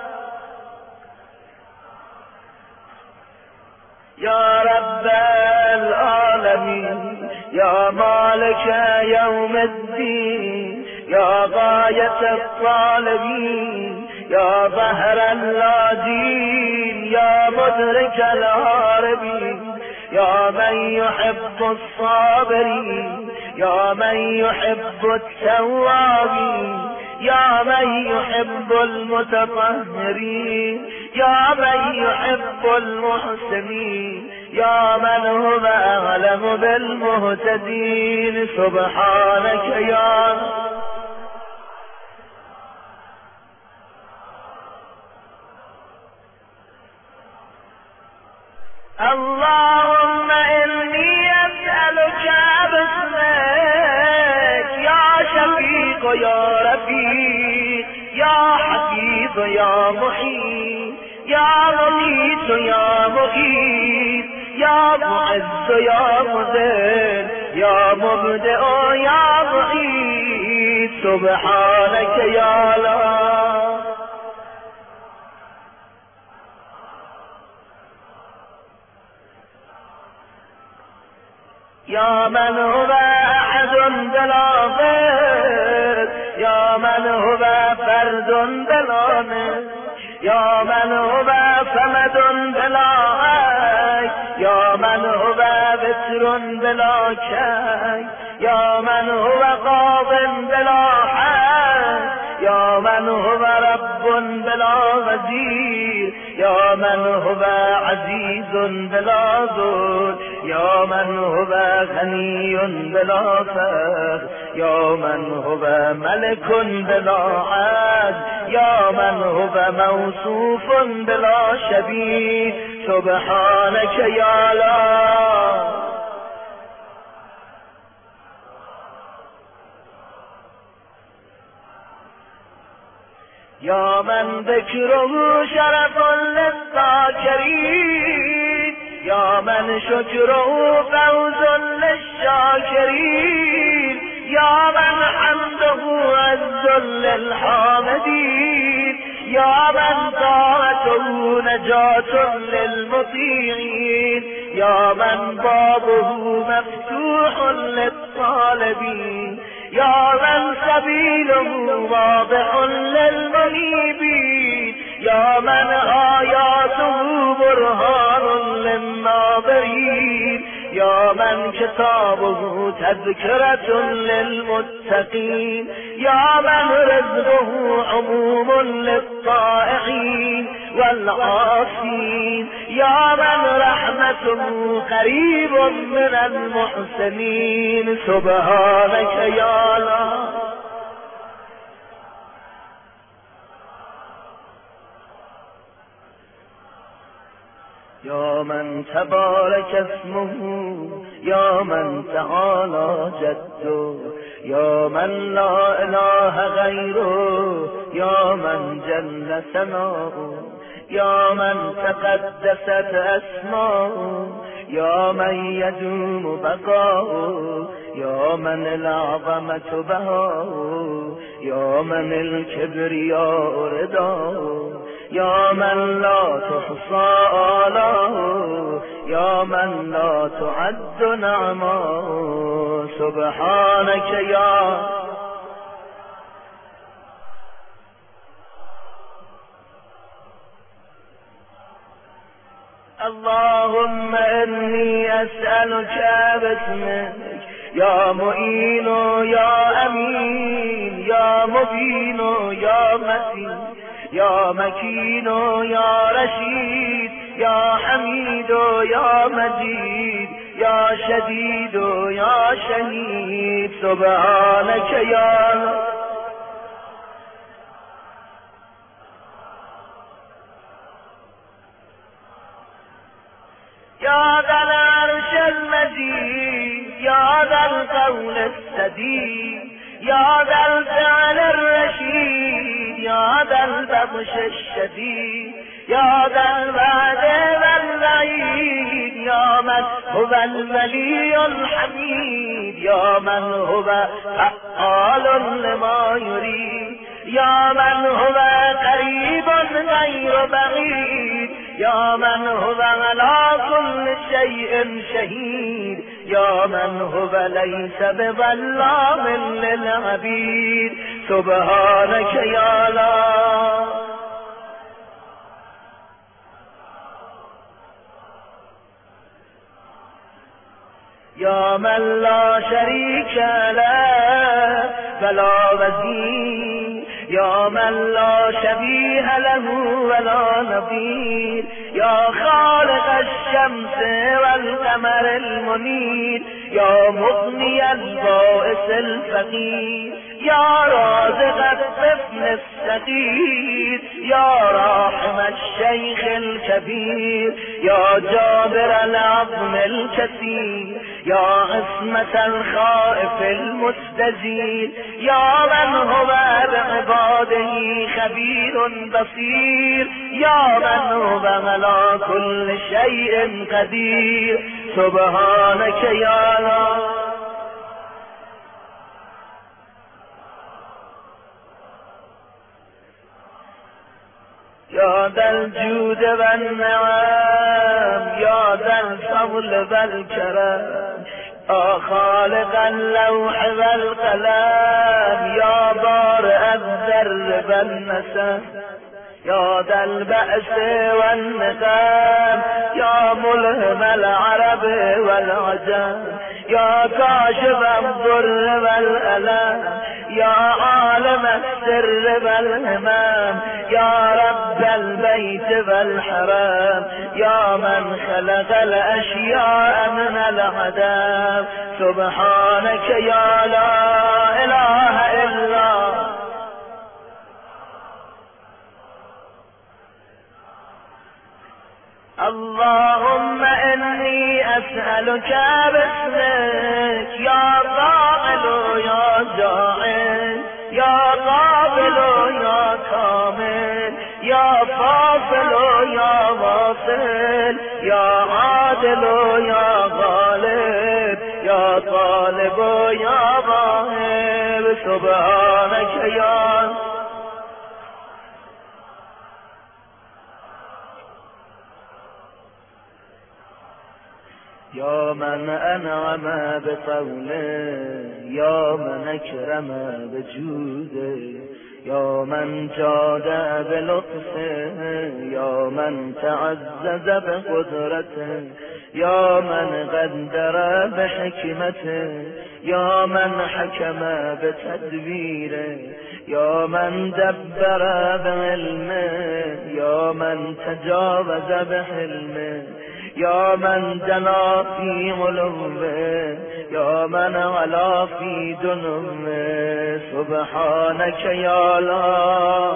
یا رب العالمین یا مالک یوم الدین یا غایت الطالبین یا بحر اللاجین یا مدرک الهاربین یا من يحب الصابرین یا من يحب التوابین یا من يحب المتطهرین یا من يحب المحسنین یا من هو اعلم بالمهتدین سبحانك یا اللهم إني أسألك باسمك يا شفيق يا رفيق يا حفيظ يا محيط يا مميت يا مغيث يا معز يا مذل يا مبدئ يا معيد سبحانك يا الله يا من هو أحد بلا غير يا من هو فرد بلا مثل يا من هو صمد بلا غير يا من هو بسر بلا كي يا من هو قاض بلا حد يا من هو رب بلا وزير يا من هو عزيز بلا ذل يا من هو غني بلا فخر يا من هو ملك بلا عد يا من هو موصوف بلا شبيه سبحانك يا الله يا من ذكره شرف للذاكرين يا من شكره فوز للشاكرين يا من حمده عز للحامدين يا من طاعته نجاة للمطيعين يا من بابه مفتوح للطالبين يا من سبيله واضح للمنيبين يا من آياته برهان للناظرين يا من كتابه تذكرة للمتقين يا من رزقه عموم للطائعين والعاصين يا من رحمته قريب من المحسنين سبحانك يا الله يا من تبارك اسمه يا من تعالى جده يا من لا إله غيره يا من جل ثناؤه يا من تقدست أسماؤه يا من يدوم بقاؤه يا من العظمة بهاؤه يا من الكبرياء رداؤه يا من لا تحصى آلاؤه يا من لا تعد نعماؤه سبحانك يا اللهم إني أسألك باسمك يا معين يا أمين يا مبين يا متين يا مكين يا رشيد يا حميد يا مجيد يا شديد يا شهيد سبحانك يا يا ذا العرش المجيد يا ذا القول السديد يا ذا الفعل الرشيد يا ذا البطش الشديد یا در بعد والعید یا من هو الولی الحمید یا من هو فعال لما یرید یا من هو قریب غیر بعید یا من هو علی كل شیء شهید یا من هو لیس بظلام للعبید سبحانک یا الله. یا من لا شریک له ولا وزیر یا من لا شبیه له ولا نظیر یا خالق الشمس والقمر المنیر یا مغنی البائس الفقیر یا رازق الطفل الصغیر یا راحم الشیخ الکبیر یا جابر العظم الکثیر یا عصمت الخائف المستجیر یا من هو بعباده خبیر بصیر یا من هو علی كل شیء قدیر سبحانک یا الله. یا ذا الجود والنعم یا ذا الفضل والکرم یا خالق اللوح والقلم یا بارئ الذر والنسم یا ذا البأس والنقم یا ملهم العرب والعجم یا کاشف الضر والألم یا عالم السر والهمم یا رب البيت والحرم یا من خلق الاشیاء من العدم سبحانك یا لا اله الا. اللهم إني أسألك باسمك يا فاعل يا جاعل يا قابل يا كامل يا فاصل يا واصل يا عادل يا غالب يا طالب يا واهب سبحانك يا. یا من انعم بقوله یا من اکرم بجوده یا من جاد بلطفه یا من تعزز بقدرته یا من قدر بحکمته یا من حکم بتدبیره یا من دبر بعلمه یا من تجاوز بحلمه یا من جنا فی علوه یا من علا فی دنوه سبحانک یا الله.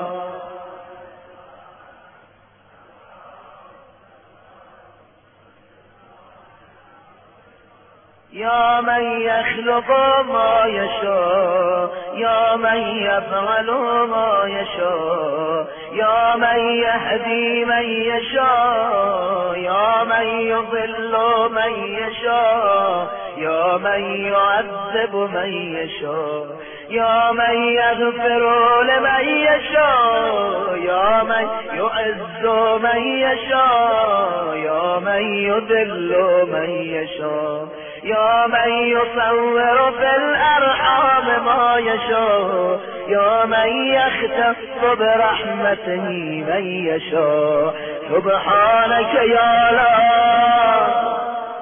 یا من یخلق ما یشاء یا من یفعل ما یشاء یا من یهدی من یشاء یا من یضل من یشاء یا من یعذب من یشاء یا من یغفر لمن یشاء یا من یعز من یشاء یا من یذل من یشاء یا من یصور فی الارحام ما یشاء یا من یختص برحمته من یشاء سبحانک یا الله.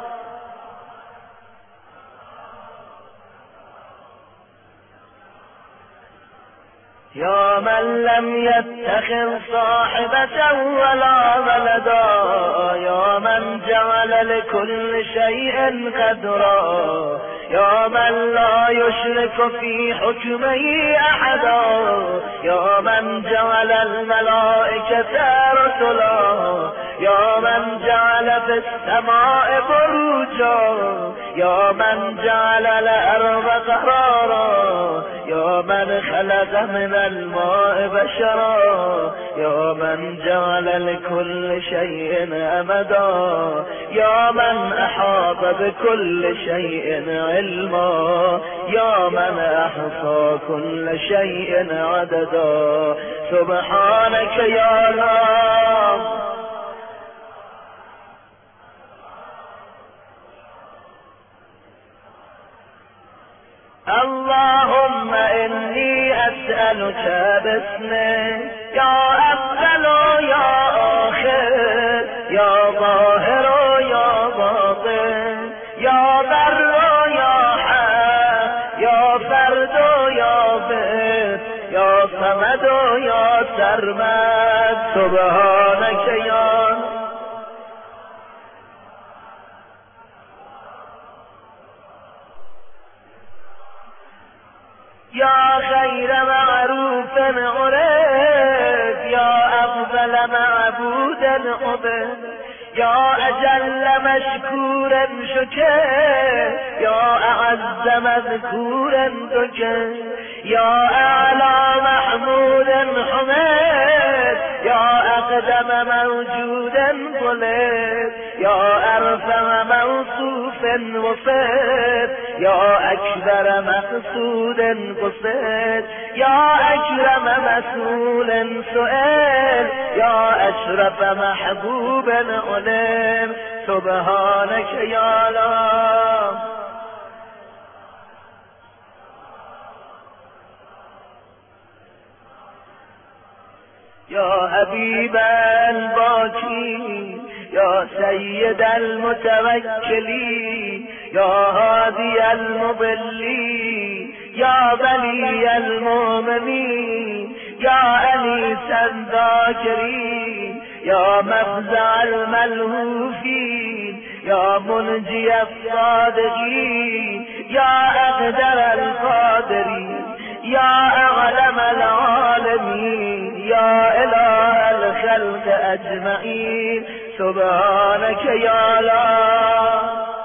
یا من لم يتخذ صاحبة ولا ولدا یا من جعل لكل شيء قدرا یا من لا يشرك في حكمه أحدا یا من جعل الملائكة رسلا یا من جعل فی السماء بروجا یا من جعل الارض قرارا یا من خلق من الماء بشرا یا من جعل لكل شيء امدا یا من احاط بكل شيء علما یا من احصى كل شيء عددا سبحانك يا الله. اللهم إني أسألك باسمك يا أول يا آخر يا ظاهر يا باطن يا بر يا حق يا فرد يا بر يا صمد يا سرمد سبحانك يا يا خير معروف عرف يا أفضل معبود عبد يا أجل مشكورا شكر يا أعز مذكورا ذكر يا أعلى محمود حمد يا أقدم موجودا طلب يا أرفع موصوف وصف يا أكبر مقصود قصد يا أكرم مسؤول سؤال يا أشرف محبوب علم سبحانك يا الله. يا حبيب الباكي يا سيد المتوكلين يا هادي المضلين يا ولي المؤمنين يا أنيس الذاكرين يا مفزع الملهوفين يا منجي الصادقين يا أقدر القادرين يا أعلم العالمين يا إله الخلق أجمعين سبحانك يا الله.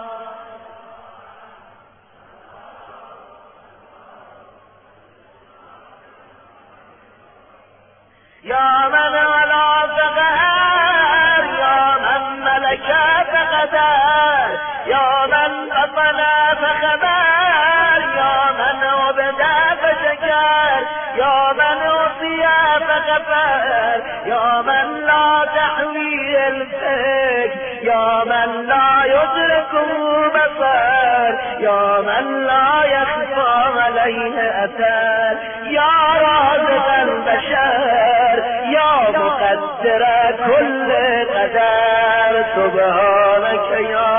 يا من على فقهر يا من ملك فقدر يا من بطن فخبر يا من عبد فشكر يا من عصي فغفر يا من لا تحوي الفكر يا من لا يدركه بصر يا من لا يخفى عليه أثر يا رازق البشر يا مقدر كل قدر سبحانك يا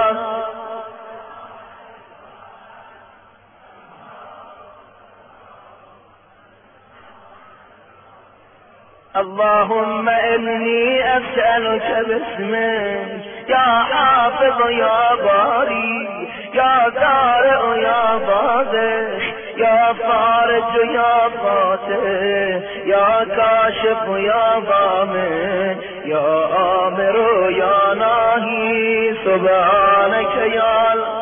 اللهم إني أسألك باسمك يا حافظ يا باري يا قارئ يا واضح يا فارج يا فاتح يا كاشف يا ضامن يا آمر يا ناهي سبحانك يا الله.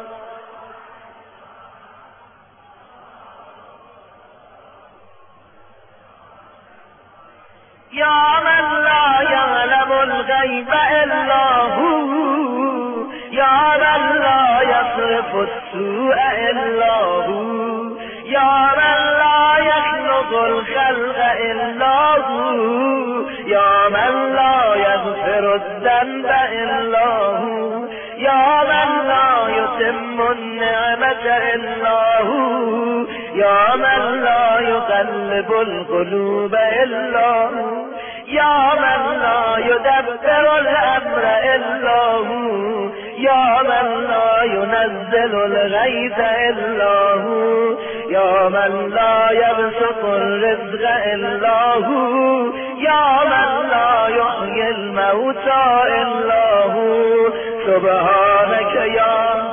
يا من لا يعلم الغيب إلا هو يا من لا يصرف السوء إلا هو يا من لا يخلق الخلق إلا هو يا من لا يغفر الذنب إلا هو يا من لا يتم النعمة إلا هو يا من لا يقلب القلوب إلا هو يا من لا يدبر الأمر إلا هو يا من لا ينزل الغيث إلا هو يا من لا يبسط الرزق إلا هو يا من لا يحيي الموتى إلا هو سبحانك يا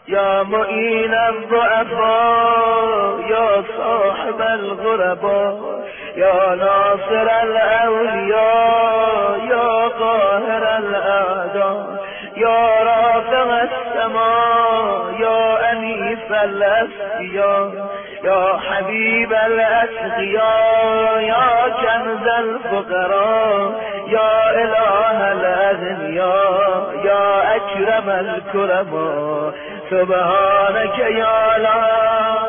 يا معين الضعفاء يا صاحب الغرباء يا ناصر الأولياء يا قاهر الأعداء يا رافع السماء يا أنيس الأسقياء يا حبيب الأتقياء يا كنز الفقراء يا إله الأغنياء يا أكرم الكرماء سبحانك يا الله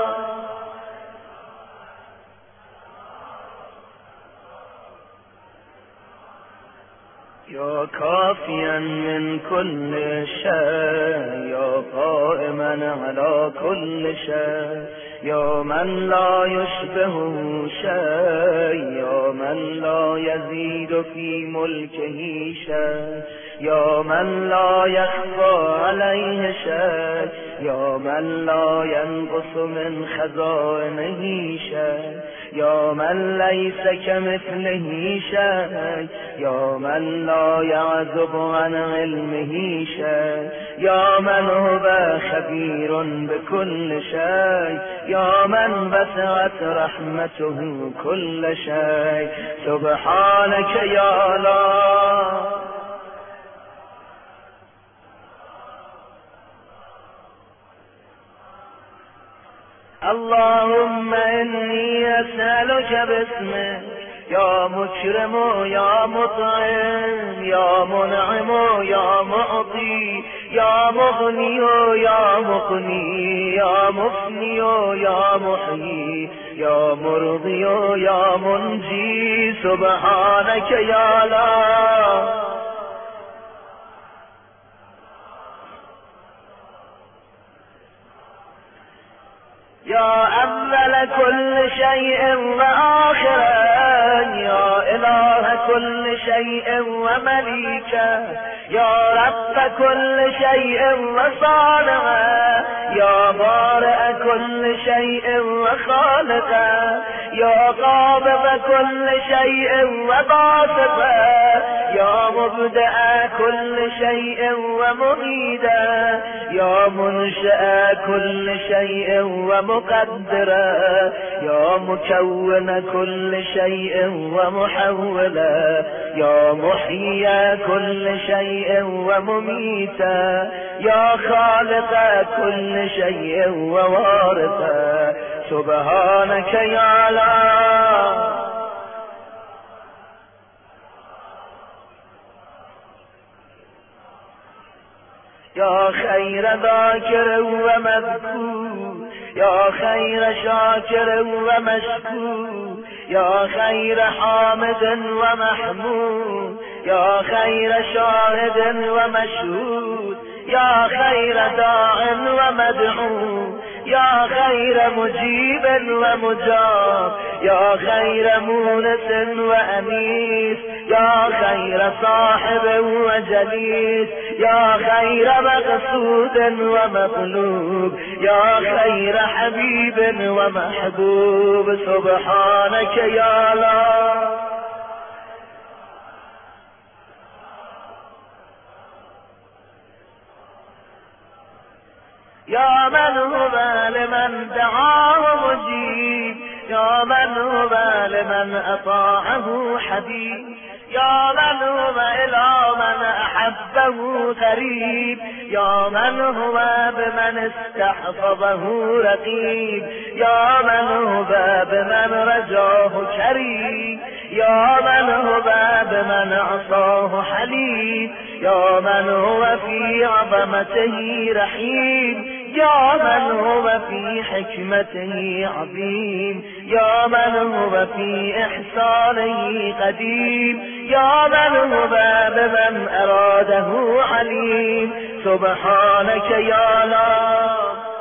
يا كافيا من كل شيء يا قائما على كل شيء يا من لا يشبه شيء يا من لا يزيد في ملكه شيء يا من لا يخفى عليه شيء يا من لا ينقص من خزائنه شيء يا من ليس كمثله شيء يا من لا يعزب عن علمه شيء يا من هو خبير بكل شيء يا من بسعت رحمته كل شيء سبحانك يا الله اللهم إني أسألك باسمك يا مكرم يا مطعم يا منعم يا معطي يا مغني يا مقني يا مفني يا محيي يا مرضي يا منجي سبحانك يا الله يا أول كل شيء وآخرا يا إله كل شيء ومليكا يا رب كل شيء وصانعا يا بارئ كل شيء وخالقا يا قابض كل شيء وباسطا يا مبدأ كل شيء ومعيدا يا منشأ كل شيء ومقدرا يا مكون كل شيء ومحولا يا محيي كل شيء ومميتا يا خالق كل شيء ووارثا سبحانك يا الله يا خير ذاكر ومذكور يا خير شاكر ومشكور يا خير حامد ومحمود يا خير شاهد ومشهود يا خير داع ومدعو يا خير مجيب ومجاب يا خير مونس وأنيس يا خير صاحب وجليس يا خير مقصود ومطلوب يا خير حبيب ومحبوب سبحانك يا الله يا من هو لمن دعاه مجيب يا من هو لمن أطاعه حبيب يا من هو إلى من أحبه قريب يا من هو بمن استحفظه رقيب يا من هو بمن رجاه كريم يا من هو بمن عصاه حليم يا من هو في عظمته رحيم يا من هو في حكمته عظيم يا من هو في إحسانه قديم يا من هو بمن أراده عليم سبحانك يا الله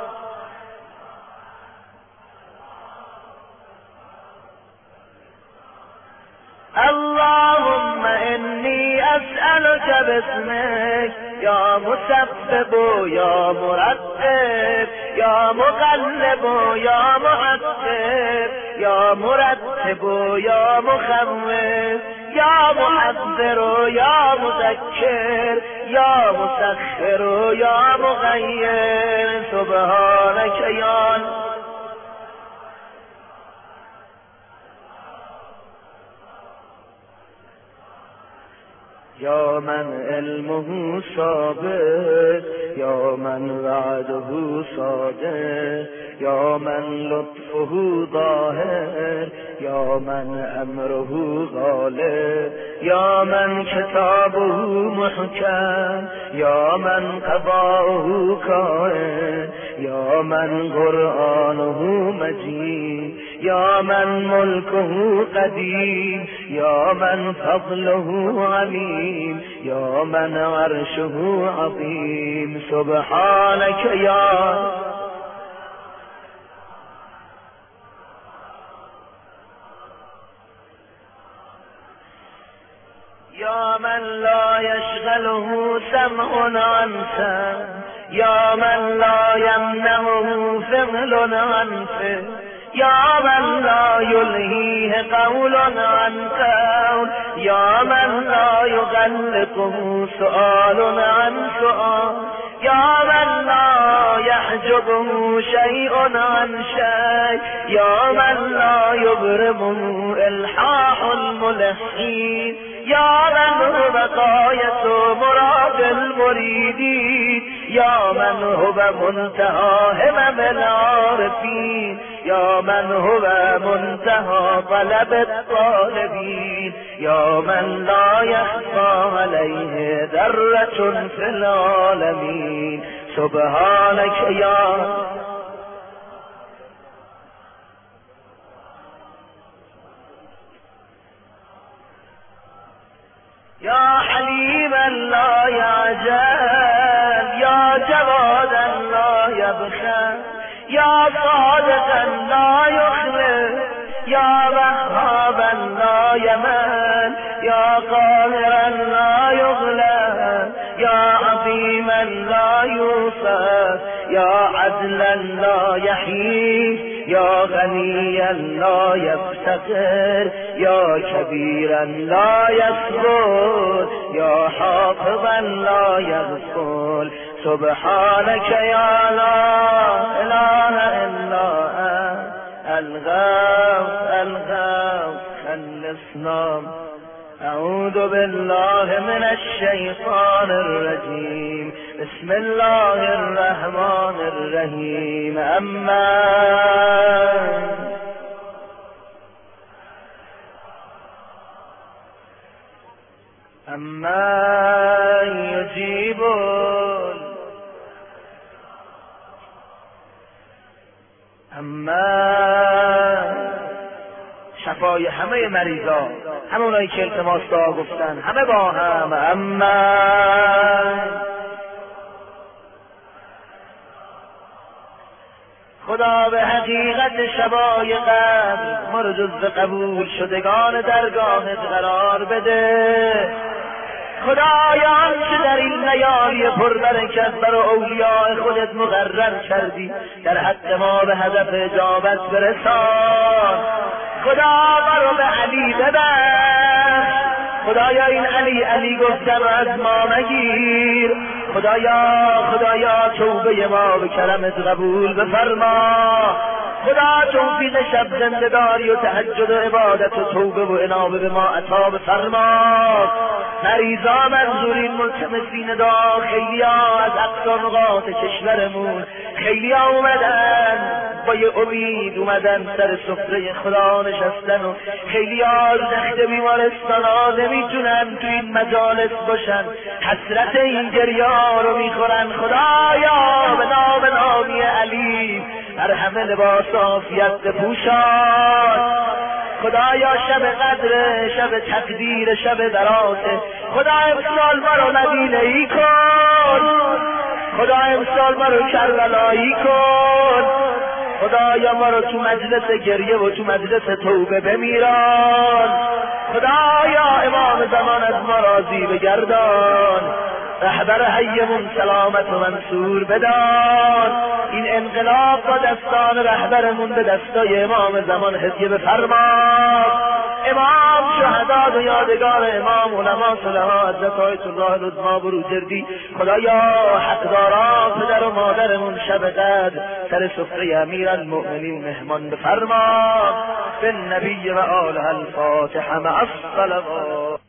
اللهم إني أسألك باسمك يا مسبب يا مرتب يا مقلب يا معتب يا مرتب يا مخوف يا محذر يا مذكر یا مسخر یا مغیر سبحانک یا یا من علمه ثابت یا من وعده صادق یا من لطفه ظاهر یا من امره غالب یا من کتابه محکم یا من قضاءه کائن یا من قرآنه مجید یا من ملکه قدیم یا من فضله علیم یا من عرشه عظیم سبحانک یا یا من لا یشغله سمع عن سمع یا من لا یمنعه فعل عن فعل یا من لا یلهیه قول عن قول یا من لا یغلقه سؤال عن سؤال یا من لا یحجبه شیء عن شیء یا من لا یبرمه الحاح الملحین یا من هو غایت مراد المریدین یا من هو منتهى همم العارفین یا من هو منتهى طلب الطالبین یا من لا يخفى عليه ذرة في العالمین سبحانك یا یا حلیما لا یعجل یا جوادا لا یبخل یا صادقا لا یخلف یا وهابا لا یمل یا قاهرا لا یغلب یا عظیما لا یوصف یا عدلا لا یحیف یا غنیا لا یفتقر یا کبیرا لا یصبر یا حافظا لا یغفل سبحانك یا لا اله الا انت الغوث الغوث خلصنا اعوذ بالله من الشیطان الرجیم بسم الله الرحمن الرحیم اما اما یجیب اما شفای همه مریضا همه اونایی که التماس دعا گفتن همه با هم اما خدا به حقیقت شبای قبل ما رو جزو قبول شدگان درگاهت قرار بده خدایا آنچه در این لیالی پربرکت برای اولیاء خودت مقرر کردی در حق ما به هدف اجابت برسان خدا ما رو به علی ببخش خدایا این علی علی گفتم از ما مگیر خدایا خدایا توبه ما به کرمت قبول بفرما خدا توفیق شب زنده‌داری و تهجد و عبادت و توبه و انابه به ما عطا بفرما مریضا منظورین ملتمسین دعا خیلی ها از اقصا نقاط کشورمون خیلی ها اومدن با یه امید اومدن سر سفره خدا نشستن و خیلی ها نخت بیمارستان ها نمیتونن تو این مجالس باشن حسرت این گریا رو میخورن خدایا به نام نامی علی هر همه لباس عافیت بپوشان خدایا شب قدر شب تقدیر شب برات خدا امسال ما رو مدینه ای کن خدا امسال ما رو کربلایی کن خدایا ما رو تو مجلس گریه و تو مجلس توبه بمیران خدایا امام زمان از ما راضی بگردان رهبر حیمون سلامت و منصور بدان این انقلاب با دستان رهبرمون به دستای امام زمان هدیه بفرما امام شهدا و یادگار امام علما صلحا حضرت آیت الله العظما بروجردی خدایا حقداران پدر و مادرمون شب قدر سر سفره امیرالمؤمنین مهمان بفرما. به نبی و آله الفاتحه مع الصلوات.